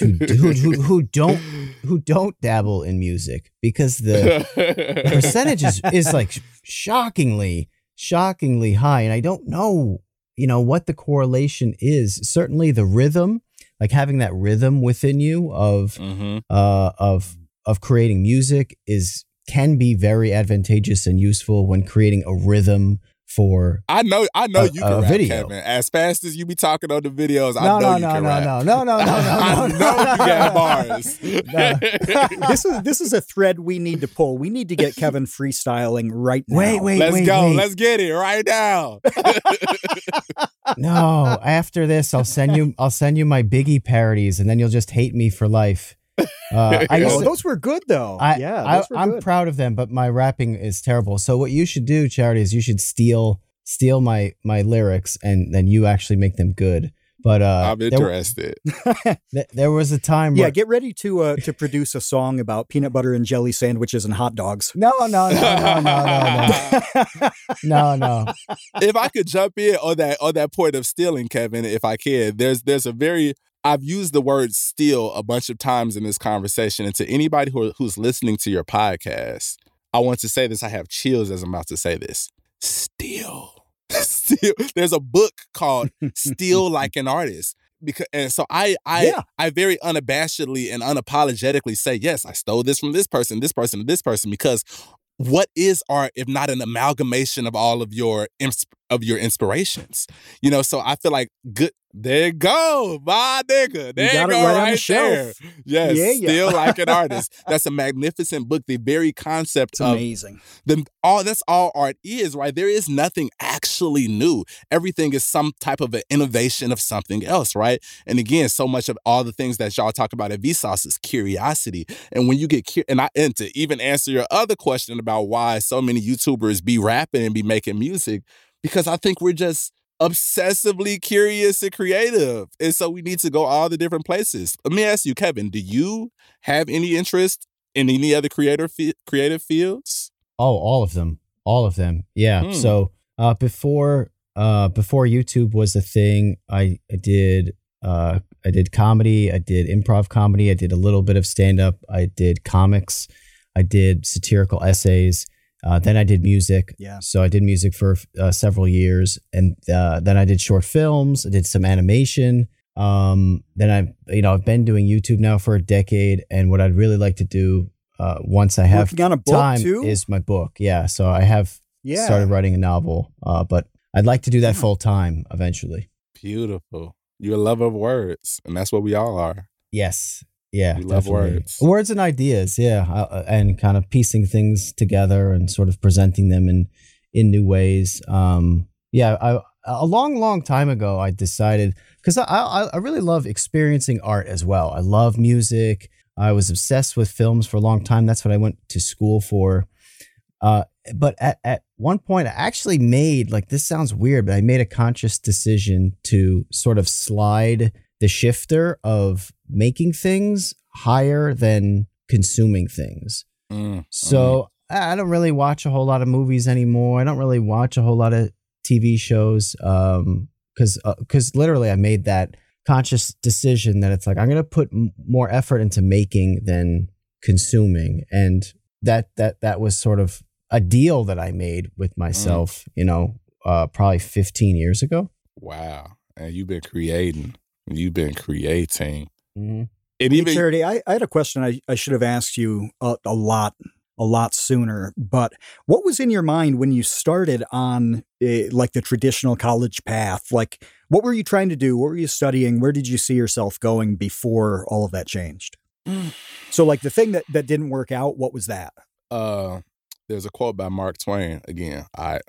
who don't dabble in music, because the percentage is like shockingly high, and I don't know what the correlation is. Certainly the rhythm, like having that rhythm within you of creating music can be very advantageous and useful when creating a rhythm for I know you can rap, video. Kevin. As fast as you be talking on the videos, I know you can rap. No. I know you got bars. This is a thread we need to pull. We need to get Kevin freestyling right now. Wait. Let's go. Let's get it right now. No, after this, I'll send you my Biggie parodies, and then you'll just hate me for life. Those were good though. I'm proud of them, but my rapping is terrible. So what you should do, Charity, is you should steal my lyrics, and then you actually make them good. But I'm interested. There was a time. Yeah, get ready to produce a song about peanut butter and jelly sandwiches and hot dogs. No. If I could jump in on that point of stealing, Kevin, if I can, there's a very I've used the word steal a bunch of times in this conversation. And to anybody who's listening to your podcast, I want to say this. I have chills as I'm about to say this. Steal. Steal. There's a book called Steal Like an Artist. And so I very unabashedly and unapologetically say, yes, I stole this from this person, and this person, because what is art if not an amalgamation of all of your inspirations? You know, so I feel like good. There you go, my nigga. There you go, right there. Yes, Steal Like an Artist. That's a magnificent book. The very concept of amazing. That's all art is, right? There is nothing actually new. Everything is some type of an innovation of something else, right? And again, so much of all the things that y'all talk about at Vsauce is curiosity. And when you get and to even answer your other question about why so many YouTubers be rapping and be making music, because I think we're just obsessively curious and creative. And so we need to go all the different places. Let me ask you, Kevin, do you have any interest in any other creative fields? Oh, all of them. All of them. Yeah. So before YouTube was a thing, I did comedy, I did improv comedy, I did a little bit of stand-up, I did comics, I did satirical essays. Then I did music. Yeah. So I did music for several years, and then I did short films. I did some animation. Then I've been doing YouTube now for a decade, and what I'd really like to do once I have time is my book. Yeah. So I have started writing a novel, but I'd like to do that full time eventually. Beautiful. You're a lover of words, and that's what we all are. Yes. Yeah, we love words and ideas. Yeah, and kind of piecing things together and sort of presenting them in new ways. A long time ago, I decided, because I really love experiencing art as well. I love music. I was obsessed with films for a long time. That's what I went to school for. But at one point, I actually made, like, this sounds weird, but I made a conscious decision to sort of slide the shifter of making things higher than consuming things. So I don't really watch a whole lot of movies anymore. I don't really watch a whole lot of TV shows because literally I made that conscious decision that it's like, I'm going to put more effort into making than consuming. And that was sort of a deal that I made with myself, probably 15 years ago. Wow. And you've been creating. You've been creating. Mm-hmm. Hey, Charity, I had a question I should have asked you a lot sooner, but what was in your mind when you started on like the traditional college path? Like, what were you trying to do? What were you studying? Where did you see yourself going before all of that changed? So like the thing that didn't work out, what was that? There's a quote by Mark Twain. Again,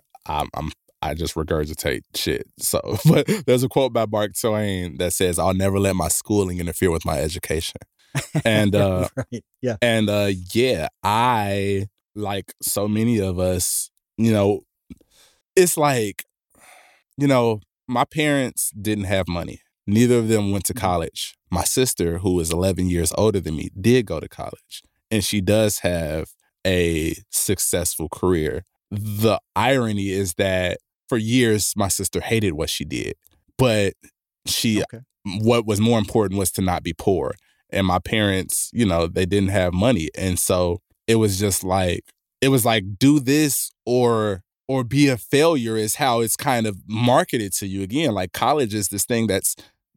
I just regurgitate shit. So, but there's a quote by Mark Twain that says, "I'll never let my schooling interfere with my education." And right. Yeah. And I, like so many of us, it's like, my parents didn't have money. Neither of them went to college. My sister, who is 11 years older than me, did go to college, and she does have a successful career. The irony is that for years, my sister hated what she did, but what was more important was to not be poor. And my parents, they didn't have money. And so it was just like, do this or be a failure is how it's kind of marketed to you. Again, like college is this thing that's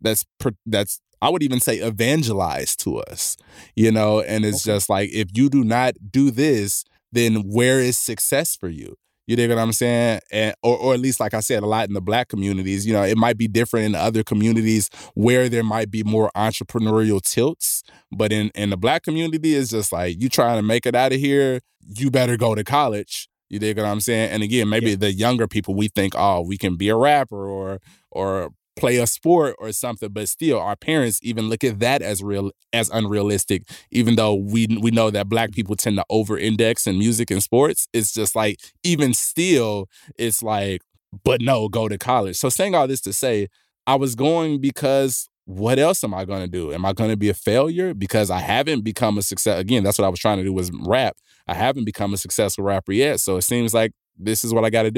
I would even say evangelized to us, and it's just like, if you do not do this, then where is success for you? You dig what I'm saying? And, or at least, like I said, a lot in the Black communities, it might be different in other communities where there might be more entrepreneurial tilts. But in the Black community, it's just like, you trying to make it out of here, you better go to college. You dig what I'm saying? And again, maybe the younger people, we think, oh, we can be a rapper or play a sport or something, but still our parents even look at that as unrealistic, even though we know that Black people tend to over-index in music and sports. It's just like, even still, it's like, but no, go to college. So saying all this to say, I was going because what else am I going to do? Am I going to be a failure? Because I haven't become a success. Again, that's what I was trying to do, was rap. I haven't become a successful rapper yet. So it seems like this is what I got to do.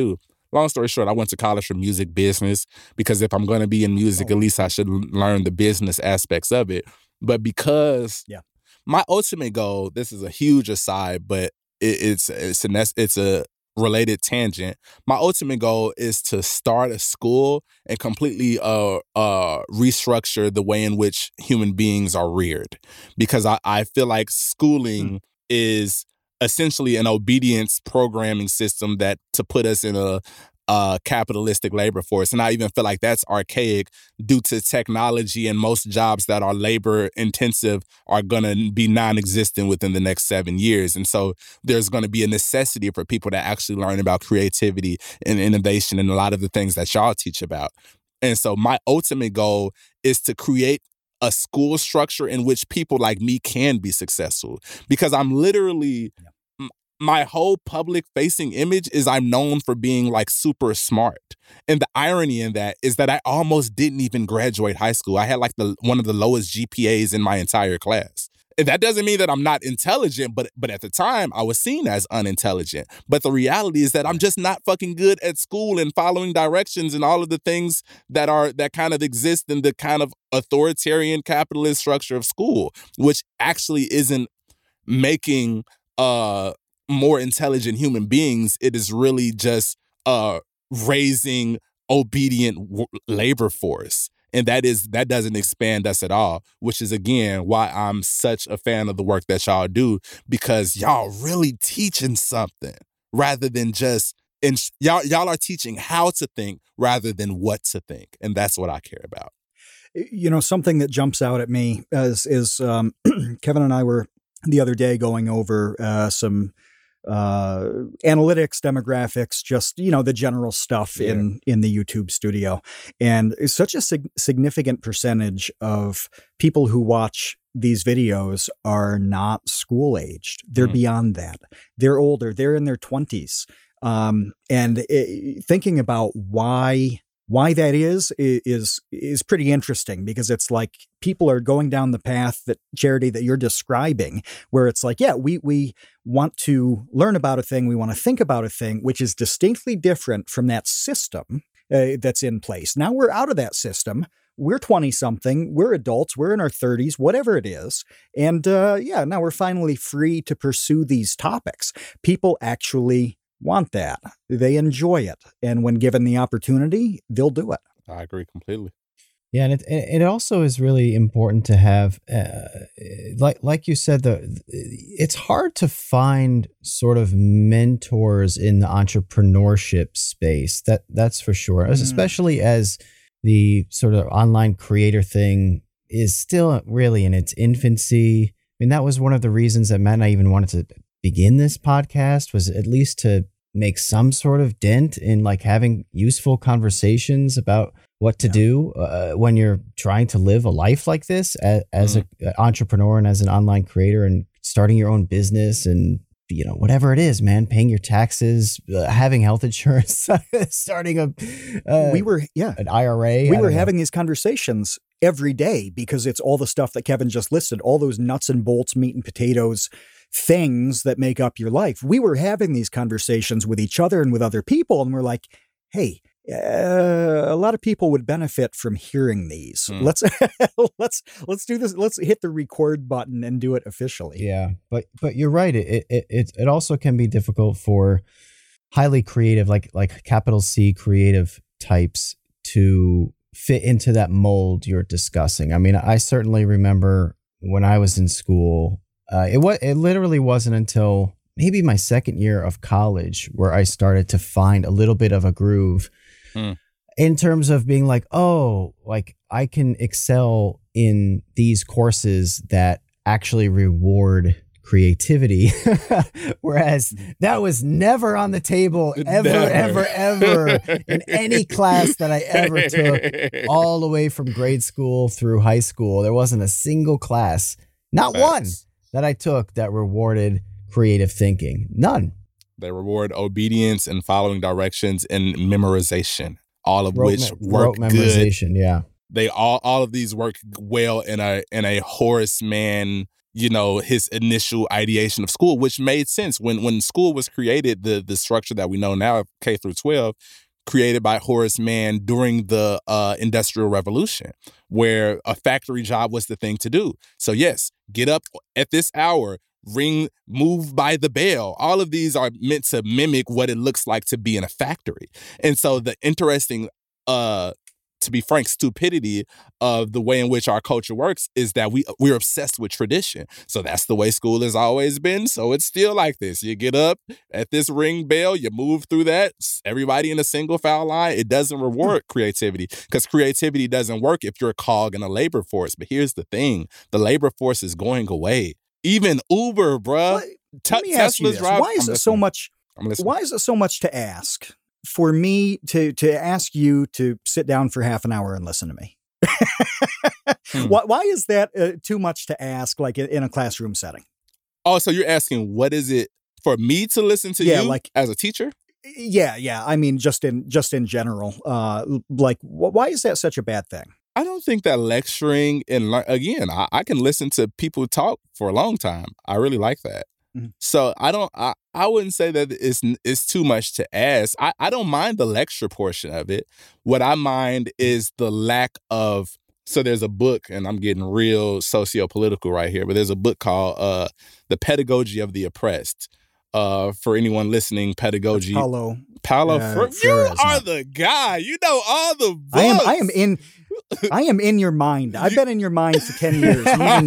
long story short, I went to college for music business because if I'm going to be in music, at least I should learn the business aspects of it. But because my ultimate goal, this is a huge aside, but it's a related tangent. My ultimate goal is to start a school and completely restructure the way in which human beings are reared. Because I feel like schooling is essentially an obedience programming system that to put us in a capitalistic labor force. And I even feel like that's archaic due to technology, and most jobs that are labor intensive are going to be non-existent within the next 7 years. And so there's going to be a necessity for people to actually learn about creativity and innovation and a lot of the things that y'all teach about. And so my ultimate goal is to create a school structure in which people like me can be successful, because I'm literally... my whole public-facing image is I'm known for being like super smart. And the irony in that is that I almost didn't even graduate high school. I had like one of the lowest GPAs in my entire class. And that doesn't mean that I'm not intelligent, but at the time I was seen as unintelligent. But the reality is that I'm just not fucking good at school and following directions and all of the things that kind of exist in the kind of authoritarian capitalist structure of school, which actually isn't making more intelligent human beings. It is really just raising obedient labor force. And that doesn't expand us at all, which is, again, why I'm such a fan of the work that y'all do, because y'all really teaching something rather than just, y'all are teaching how to think rather than what to think. And that's what I care about. You know, something that jumps out at me is Kevin and I were the other day going over some analytics, demographics, just, you know, the general stuff in the YouTube studio. And it's such a significant percentage of people who watch these videos are not school aged. They're beyond that. They're older. They're in their 20s. And thinking about why that is pretty interesting, because it's like people are going down the path that, Charity, that you're describing, where it's like, yeah, we want to learn about a thing, we want to think about a thing, which is distinctly different from that system that's in place. Now we're out of that system. We're 20-something, we're adults, we're in our 30s, whatever it is. And now we're finally free to pursue these topics. People actually want that. They enjoy it. And when given the opportunity, they'll do it. I agree completely. Yeah, and it also is really important to have, like you said, it's hard to find sort of mentors in the entrepreneurship space. That's for sure, especially as the sort of online creator thing is still really in its infancy. I mean, that was one of the reasons that Matt and I even wanted to begin this podcast, was at least to make some sort of dent in like having useful conversations about what to do when you're trying to live a life like this as an entrepreneur and as an online creator, and starting your own business, and, you know, whatever it is, man, paying your taxes, having health insurance, starting an IRA. We were having these conversations every day because it's all the stuff that Kevin just listed, all those nuts and bolts, meat and potatoes things that make up your life. We were having these conversations with each other and with other people, and we're like, hey, a lot of people would benefit from hearing these. Let's do this. Let's hit the record button and do it officially. Yeah, but you're right. It also can be difficult for highly creative, like capital C creative types to fit into that mold you're discussing. I mean, I certainly remember when I was in school, it literally wasn't until maybe my second year of college where I started to find a little bit of a groove in terms of being like, oh, like I can excel in these courses that actually reward creativity. Whereas that was never on the table ever in any class that I ever took, all the way from grade school through high school. There wasn't a single class, not one, that I took that rewarded creative thinking. None. They reward obedience and following directions and memorization, all of which work memorization, good. Yeah. They all of these work well in a Horace Mann his initial ideation of school, which made sense. When school was created, the structure that we know now, K through 12, created by Horace Mann during the Industrial Revolution, where a factory job was the thing to do. So yes, get up at this hour, ring, move by the bell. All of these are meant to mimic what it looks like to be in a factory. And so the interesting, to be frank, stupidity of the way in which our culture works is that we're obsessed with tradition. So that's the way school has always been. So it's still like this. You get up at this ring bell, you move through that, everybody in a single file line. It doesn't reward creativity, because creativity doesn't work if you're a cog in a labor force. But here's the thing. The labor force is going away. Even Uber, bruh. Let me ask you this. Why is it so much? Why is it so much to ask for me to ask you to sit down for half an hour and listen to me? Why is that too much to ask, like in a classroom setting? Oh, so you're asking, what is it for me to listen to you like, as a teacher? Yeah. I mean, just in general, why is that such a bad thing? I don't think that lecturing again, I can listen to people talk for a long time. I really like that. Mm-hmm. So I wouldn't say that it's too much to ask. I don't mind the lecture portion of it. What I mind is the lack of, so there's a book, and I'm getting real socio-political right here, but there's a book called The Pedagogy of the Oppressed. For anyone listening, pedagogy. Paulo you are the guy. You know all the books. I am in your mind. I've been in your mind for 10 years. You know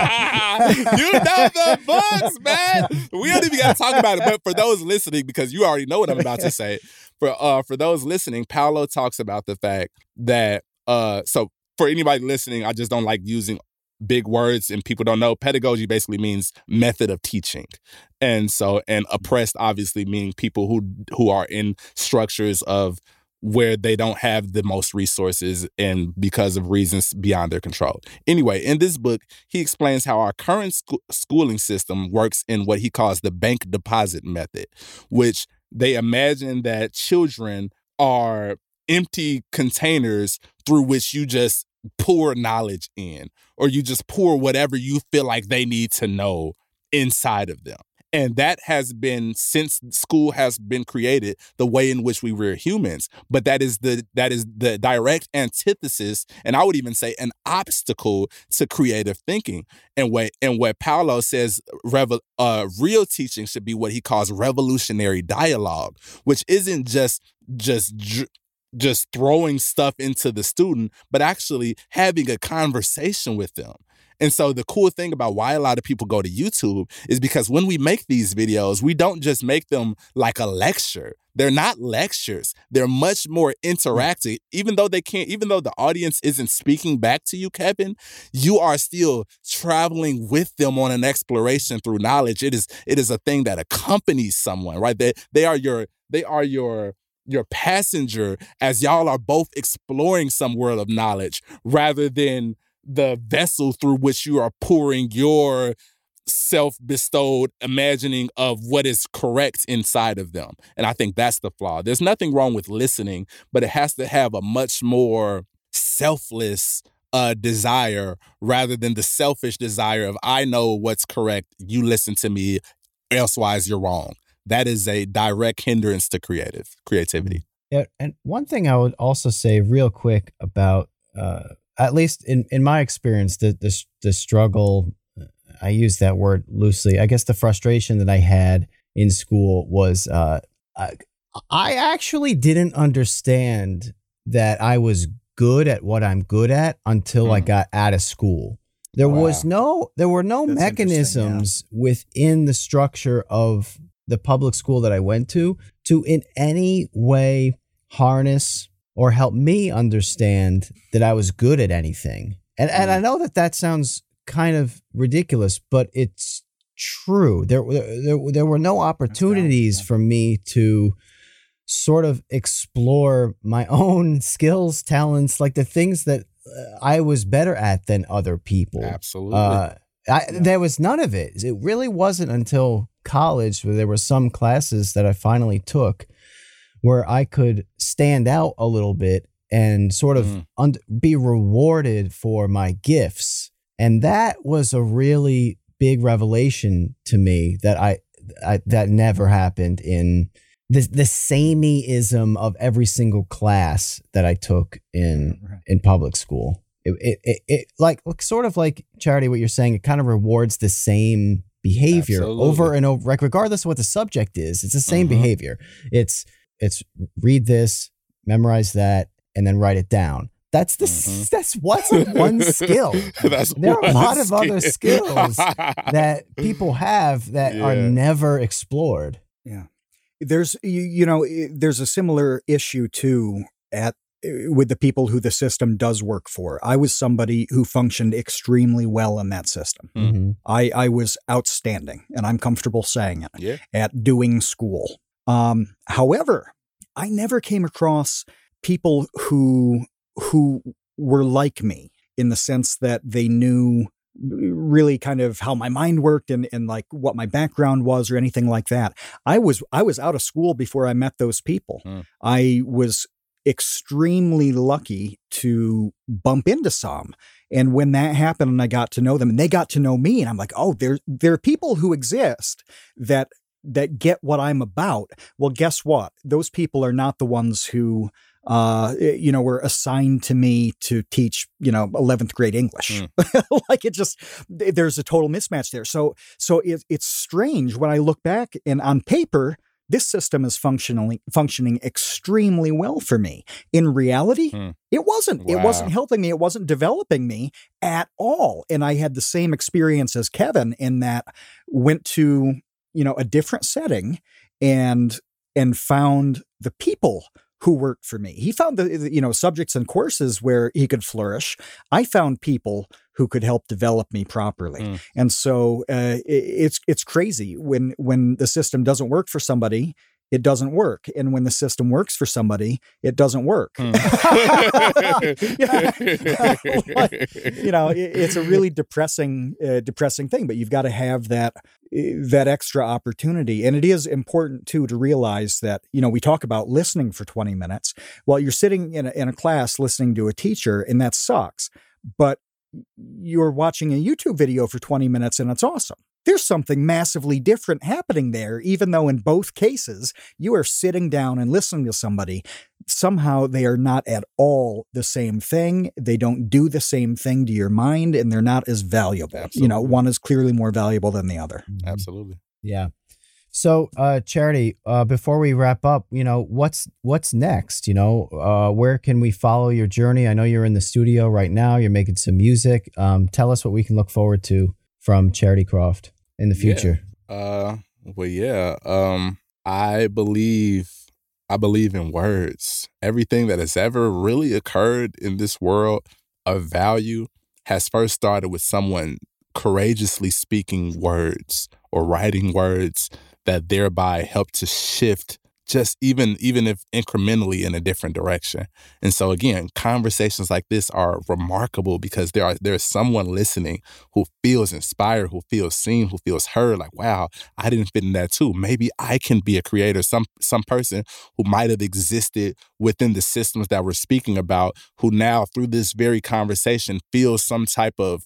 the books, man. We don't even got to talk about it. But for those listening, because you already know what I'm about to say, for those listening, Paulo talks about the fact that, so for anybody listening, I just don't like using big words and people don't know. Pedagogy basically means method of teaching. And oppressed obviously meaning people who are in structures of where they don't have the most resources and because of reasons beyond their control. Anyway, in this book, he explains how our current schooling system works in what he calls the bank deposit method, which they imagine that children are empty containers through which you just pour knowledge in, or you just pour whatever you feel like they need to know inside of them. And that has been, since school has been created, the way in which we rear humans. But that is the direct antithesis, and I would even say an obstacle to creative thinking. And what Paulo says, real teaching should be what he calls revolutionary dialogue, which isn't just throwing stuff into the student, but actually having a conversation with them. And so the cool thing about why a lot of people go to YouTube is because when we make these videos, we don't just make them like a lecture. They're not lectures. They're much more interactive. Even though the audience isn't speaking back to you, Kevin, you are still traveling with them on an exploration through knowledge. It is a thing that accompanies someone, right? They are your passenger as y'all are both exploring some world of knowledge rather than the vessel through which you are pouring your self-bestowed imagining of what is correct inside of them. And I think that's the flaw. There's nothing wrong with listening, but it has to have a much more selfless desire rather than the selfish desire of, I know what's correct, you listen to me, elsewise you're wrong. That is a direct hindrance to creativity. Yeah, and one thing I would also say real quick about at least in my experience, the struggle, I use that word loosely, I guess the frustration that I had in school was I actually didn't understand that I was good at what I'm good at until I got out of school. There were no mechanisms within the structure of the public school that I went to in any way harness or help me understand that I was good at anything. And I know that sounds kind of ridiculous, but it's true. There were no opportunities for me to sort of explore my own skills, talents, like the things that I was better at than other people. Absolutely. There was none of it. It really wasn't until college where there were some classes that I finally took where I could stand out a little bit and sort of be rewarded for my gifts. And that was a really big revelation to me that I that never happened in the sameyism of every single class that I took in public school. It like sort of like Charity, what you're saying, it kind of rewards the same behavior over and over, like regardless of what the subject is. It's the same behavior. It's read this, memorize that, and then write it down. That's what's one skill. There are a lot of other skills that people have that are never explored. Yeah. There's, there's a similar issue too with the people who the system does work for. I was somebody who functioned extremely well in that system. Mm-hmm. I was outstanding, and I'm comfortable saying it, at doing school. However, I never came across people who were like me in the sense that they knew really kind of how my mind worked and like what my background was or anything like that. I was out of school before I met those people. I was extremely lucky to bump into some. And when that happened and I got to know them and they got to know me, and I'm like, oh, there are people who exist that get what I'm about. Well, guess what? Those people are not the ones who were assigned to me to teach, 11th grade English. Like there's a total mismatch there. So it's strange when I look back and on paper, this system is functioning extremely well for me. In reality, it wasn't. Wow. It wasn't helping me. It wasn't developing me at all. And I had the same experience as Kevin in that went to, a different setting and found the people who worked for me. He found the subjects and courses where he could flourish. I found people who could help develop me properly. And so it's crazy when the system doesn't work for somebody, it doesn't work. And when the system works for somebody, it doesn't work. It's a really depressing thing, but you've got to have that extra opportunity. And it is important too, to realize that, we talk about listening for 20 minutes. Well, you're sitting in a class listening to a teacher, and that sucks, but you're watching a YouTube video for 20 minutes and it's awesome. There's something massively different happening there, even though in both cases you are sitting down and listening to somebody. Somehow they are not at all the same thing. They don't do the same thing to your mind, and they're not as valuable. Absolutely. One is clearly more valuable than the other. Absolutely. Yeah. So, Charity, before we wrap up, what's next? Where can we follow your journey? I know you're in the studio right now. You're making some music. Tell us what we can look forward to from Charity Croft in the future. I believe in words. Everything that has ever really occurred in this world of value has first started with someone courageously speaking words or writing words that thereby help to shift just even if incrementally in a different direction. And so again, conversations like this are remarkable because there's someone listening who feels inspired, who feels seen, who feels heard, like, wow, I didn't fit in that too. Maybe I can be a creator. Some person who might have existed within the systems that we're speaking about, who now through this very conversation feels some type of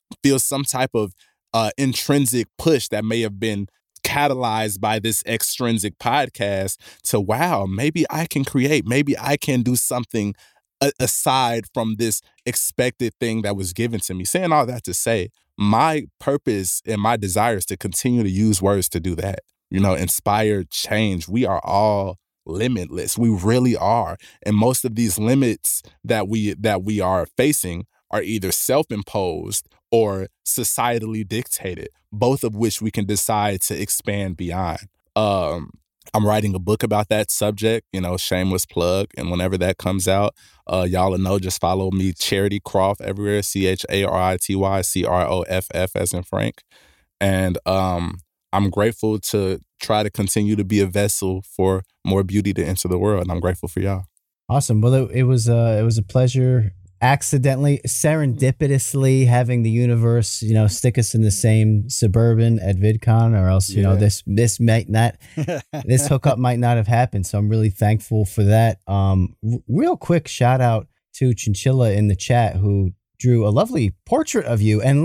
intrinsic push that may have been catalyzed by this extrinsic podcast to, wow, maybe I can create, maybe I can do something aside from this expected thing that was given to me. Saying all that to say, my purpose and my desire is to continue to use words to do that, inspire change. We are all limitless. We really are. And most of these limits that we are facing are either self-imposed or societally dictated, both of which we can decide to expand beyond. I'm writing a book about that subject, shameless plug. And whenever that comes out, y'all will know, just follow me, Charity Croft, everywhere, CHARITY CROFF as in Frank. And I'm grateful to try to continue to be a vessel for more beauty to enter the world. And I'm grateful for y'all. Awesome. Well, it was a pleasure accidentally, serendipitously having the universe, stick us in the same Suburban at VidCon, or else, this might not, this hookup might not have happened. So I'm really thankful for that. Real quick shout out to Chinchilla in the chat, who drew a lovely portrait of you. And look,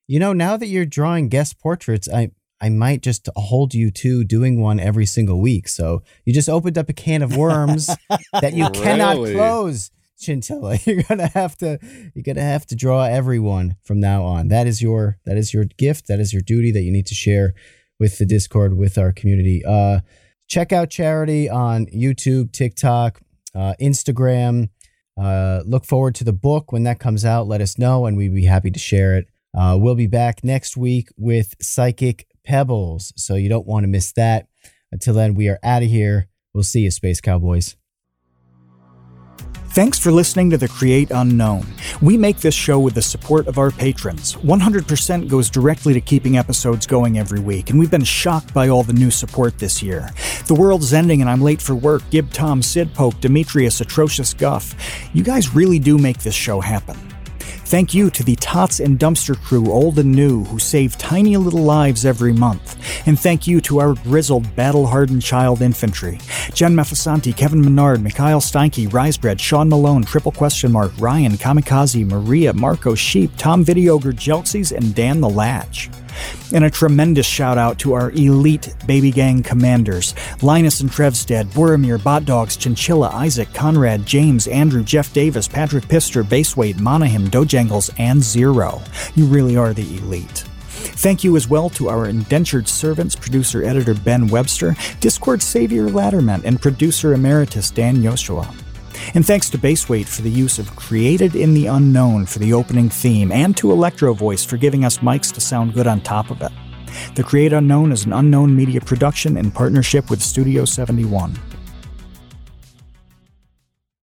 Now that you're drawing guest portraits, I might just hold you to doing one every single week. So you just opened up a can of worms that you cannot close, Chintilla. You're gonna have to draw everyone from now on. That is your gift. That is your duty that you need to share with the Discord, with our community. Check out Charity on YouTube, TikTok, Instagram. Look forward to the book when that comes out. Let us know, and we'd be happy to share it. We'll be back next week with Psychic Pebbles, so you don't want to miss that. Until then, we are out of here. We'll see you, Space Cowboys. Thanks for listening to The Create Unknown. We make this show with the support of our patrons. 100% goes directly to keeping episodes going every week, and we've been shocked by all the new support this year. The World's Ending and I'm Late for Work, Gib Tom, Sid Poke, Demetrius, Atrocious Guff. You guys really do make this show happen. Thank you to the Tots and Dumpster crew, old and new, who save tiny little lives every month. And thank you to our grizzled, battle-hardened child infantry. Jen Mefasanti, Kevin Menard, Mikhail Steinke, Risebread, Sean Malone, Triple Question Mark, Ryan, Kamikaze, Maria, Marco Sheep, Tom Videogre, Jelksies, and Dan the Latch. And a tremendous shout out to our elite Baby Gang commanders, Linus and Trevstead, Boromir, Bot Dogs, Chinchilla, Isaac, Conrad, James, Andrew, Jeff Davis, Patrick Pister, Baseweight, Monahim, Dojangles, and Zero. You really are the elite. Thank you as well to our indentured servants, producer-editor Ben Webster, Discord savior Latterman, and producer emeritus Dan Yoshua. And thanks to Baseweight for the use of Created in the Unknown for the opening theme, and to Electro Voice for giving us mics to sound good on top of it. The Create Unknown is an Unknown Media production in partnership with Studio 71.